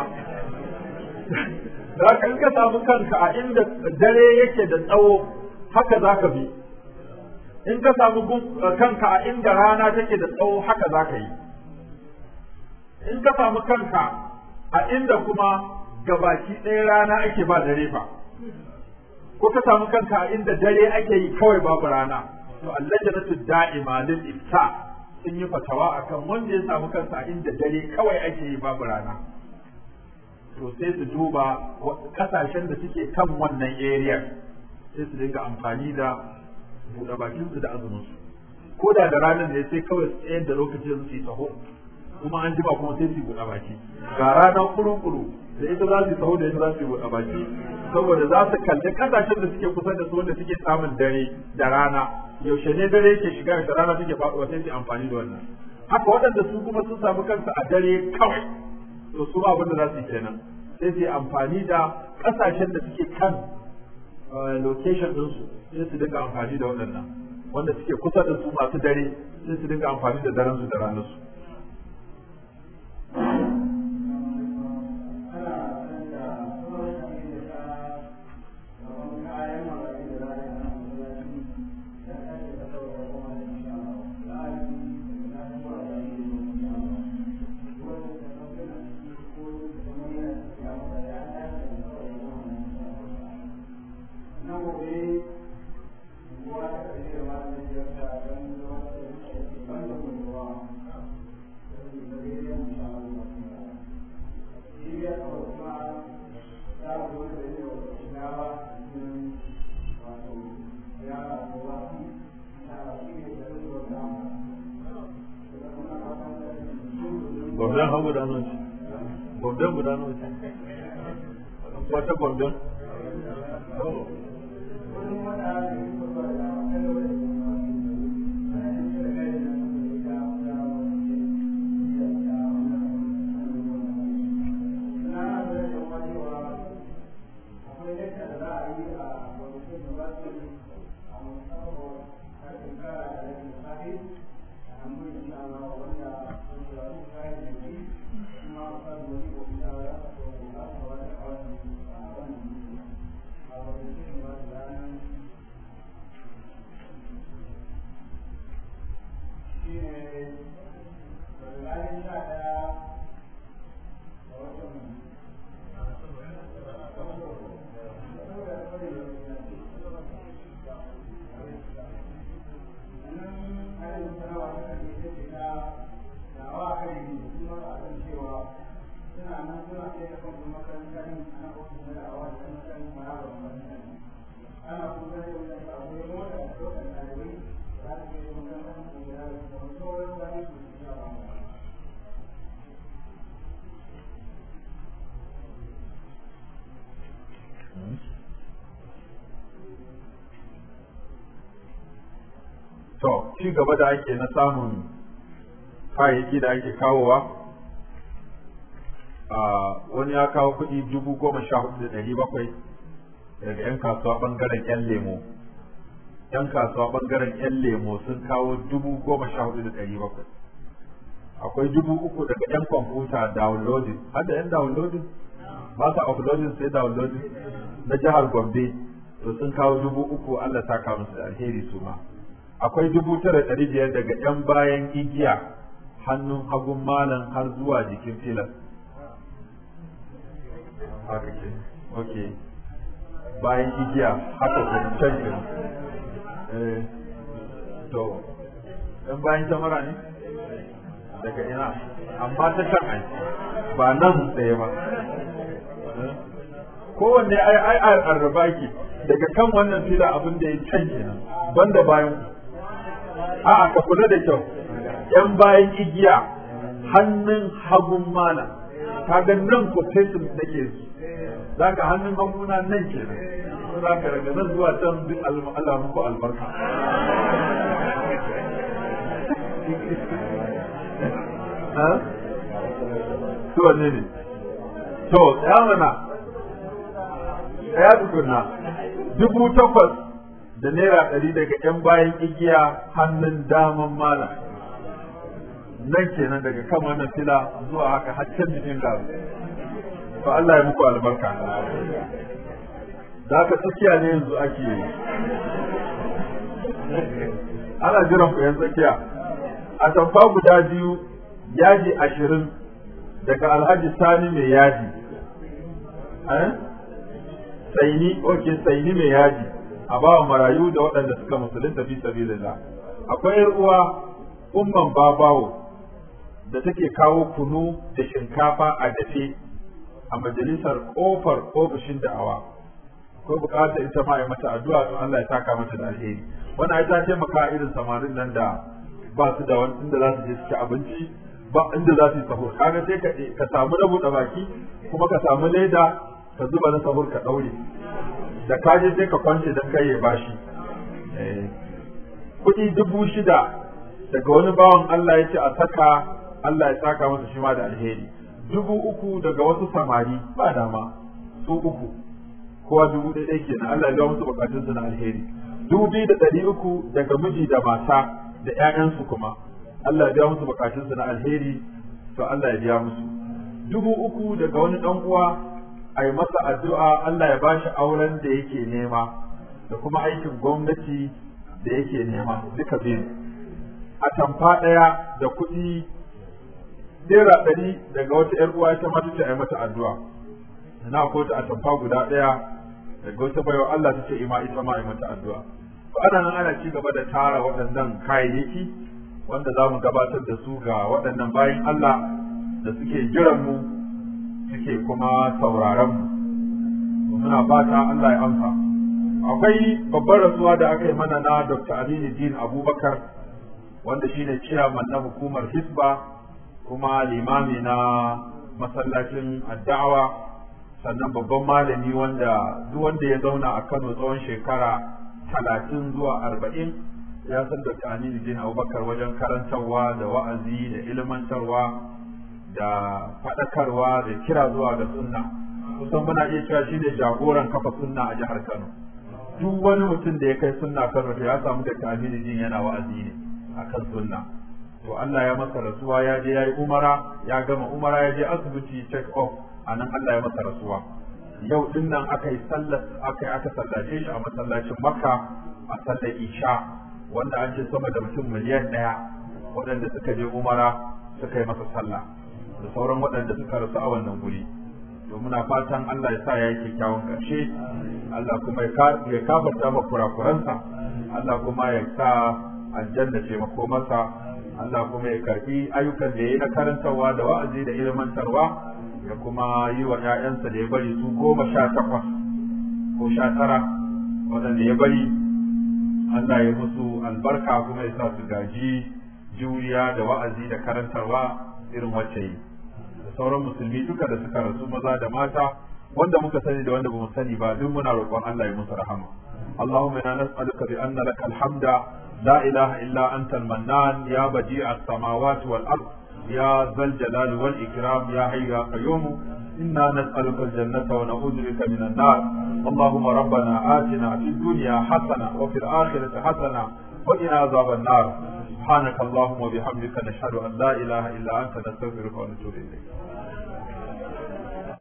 da haka in ka samu kanka a inda dare yake da tsawo haka za ka bi in ka samu kanka a inda rana take da tsawo haka za ka yi in ka samu kanka a inda kuma gabaki ɗaya rana ake ba dare fa ko ka samu kanka a inda dare ake yi kawai babu rana to allajnatu da'ima lil ifta sun yi fatawa akan wanda ya samu kansa a inda dare kawai ake yi babu rana to sai su duba kasashen da suke kan wannan area sai su dinga amfani da buɗe bakin su da azumin su ko da da ranar ne sai kawai tsayar da lokacin su yi taho kuma an jima kuma sai su buɗe baki ga rana kuru-kuru da ita za su taho da ita za su buɗe baki saboda za su kalli kasashen da suke kusa da su wanda suke samun dare da rana yaushe ne dare yake shiga da rana take faɗuwa sai su amfani da wannan haka waɗanda su kuma sun samu kansu a dare kawai to su ba abin da za su yi kenan sai su yi amfani da kasashen da suke kan location ɗinsu sai su dinga amfani da waɗannan wanda suke kusa da su masu dare sai su dinga amfani da daren su da ranar su Gordon hau guda nan Gordon guda nan wata Gordon to ci gaba da ake na samun kayayyaki da ake kawowa a wani ya kawo kuɗi dubu goma sha hudu da ɗari bakwai daga 'yan kasuwa ɓangaren 'yan lemo 'yan kasuwa ɓangaren 'yan lemo sun kawo dubu goma sha hudu da ɗari bakwai akwai dubu uku daga 'yan kwamfuta downloading har da 'yan downloading ba sa uploading sai downloading na jihar Gombe to sun kawo dubu uku Allah ta kawo musu alheri su ma akwai dubu tara ɗari biyar daga yan bayan igiya hannun hagun malam har zuwa jikin filas. Haka ke, ok. Bayan igiya haka ke can ke. Eh, to, yan bayan kyamara ne? Daga ina, amma ta can ai, ba nan tsaye ba. Kowanne ai ai ai arraba ki daga kan wannan fila abin da ya can kenan, banda bayan. A'a ka kula da kyau. Yan bayan igiya hannun hagun mana kaga nan quotation nake su zaka hannun haguna nan kenan zaka daga nan zuwa can duk Allah muku albarka ha to ne ne to ya mana ya tukuna dubu takwas da naira ɗari daga yan bayan igiya hannun daman malam nan kenan daga kan wannan fila zuwa haka haccen jikin garu to Allah ya muku albarka da haka tsakiya ne yanzu ake yi ana jiran ku yan tsakiya a tamfa guda biyu yaji ashirin daga alhaji sani mai yaji eh saini oke saini mai yaji a bawa marayu da waɗanda suka musulunta fi sabilillah akwai yar uwa umman babawo da take kawo kunu da shinkafa a dafe a majalisar kofar ofishin da'awa ko bukatar ita ma ya mata addu'a to Allah ya saka mata da alheri wannan ai ta taimaka irin samarin nan da ba su da wani inda za su je su ci abinci ba inda za su yi sahur kaga sai ka ka samu na buɗe baki kuma ka samu leda ka zuba na sahur ka daure da ka je sai ka kwance dan kai ya bashi eh kuɗi dubu shida daga wani bawan Allah ya ce a saka Allah ya saka masa shi ma da alheri dubu uku daga wasu samari ba dama su uku kowa dubu ɗaya ɗaya kenan Allah ya biya musu bukatun su na alheri dubu biyu da ɗari uku daga miji da mata da ƴaƴansu kuma Allah ya biya musu bukatun su na alheri to Allah ya biya musu dubu uku daga wani ɗan uwa a yi masa addu'a Allah ya bashi auren da yake nema da kuma aikin gwamnati da yake nema duka biyu a tamfa ɗaya da kuɗi naira ɗari daga wata ‘yar uwa ita ma tace a yi mata addu'a na ko ta a tamfa guda ɗaya daga wata baiwa Allah tace ima ita ma a yi mata addu'a to ana nan ana ci gaba da tara waɗannan kayayyaki wanda za mu gabatar da su ga waɗannan bayan Allah da suke jiran mu suke kuma sauraron mu muna fata Allah ya amsa akwai babbar rasuwa da aka yi mana na Doctor Aminu Din Abubakar wanda shine chairman na hukumar Hisba kuma limami na masallacin addawa sannan babban malami wanda duk wanda ya zauna a Kano tsawon shekara talatin zuwa arba'in ya san Doctor Aminu Din Abubakar wajen karantarwa da wa'azi da ilmantarwa da faɗakarwa da kira zuwa ga sunna kusan muna iya cewa shine jagoran kafa sunna a jihar Kano duk wani mutum da ya kai sunna Kano ya samu Doctor Aminu Din yana wa'azi ne akan sunna to Allah ya masa rasuwa ya je yayi umara ya gama umara ya je asibiti check up anan Allah ya masa rasuwa yau din nan aka yi sallar aka yi aka sallace shi a masallacin Makka a sallar Isha wanda an ce sama da mutum miliyan ɗaya waɗanda suka je umara suka yi masa sallah da sauran waɗanda suka rasu a wannan guri to muna fatan Allah ya sa ya yi kyakkyawan ƙarshe Allah kuma ya kafarta ma kurakuransa Allah kuma ya sa aljanna ce makomarsa Allah kuma ya karbi ayyukan da ya yi na karantarwa da wa'azi da ilmantarwa ya kuma yi wa ‘ya'yansa da ya bari su goma sha takwas ko sha tara waɗanda ya bari Allah ya musu albarka kuma ya sa su gaji juriya da wa'azi da karantarwa irin wacce yi da sauran musulmi duka da suka rasu maza da mata wanda muka sani da wanda bamu sani ba duk muna roƙon Allah ya musu rahama Allahumma inna nas'aluka bi anna lakal hamda la ilaha illa anta al-mannan ya badi'a as-samawati wal ard ya zal jalali wal ikram ya hayyu ya qayyum inna nas'aluka al-jannata wa na'udhu bika min an-nar Allahumma rabbana atina fid dunya hasana wa fil akhirati hasana wa qina adhaban nar سبحانك اللهم وبحمدك نشهد أن لا إله إلا أنت نستغفرك ونتوب إليك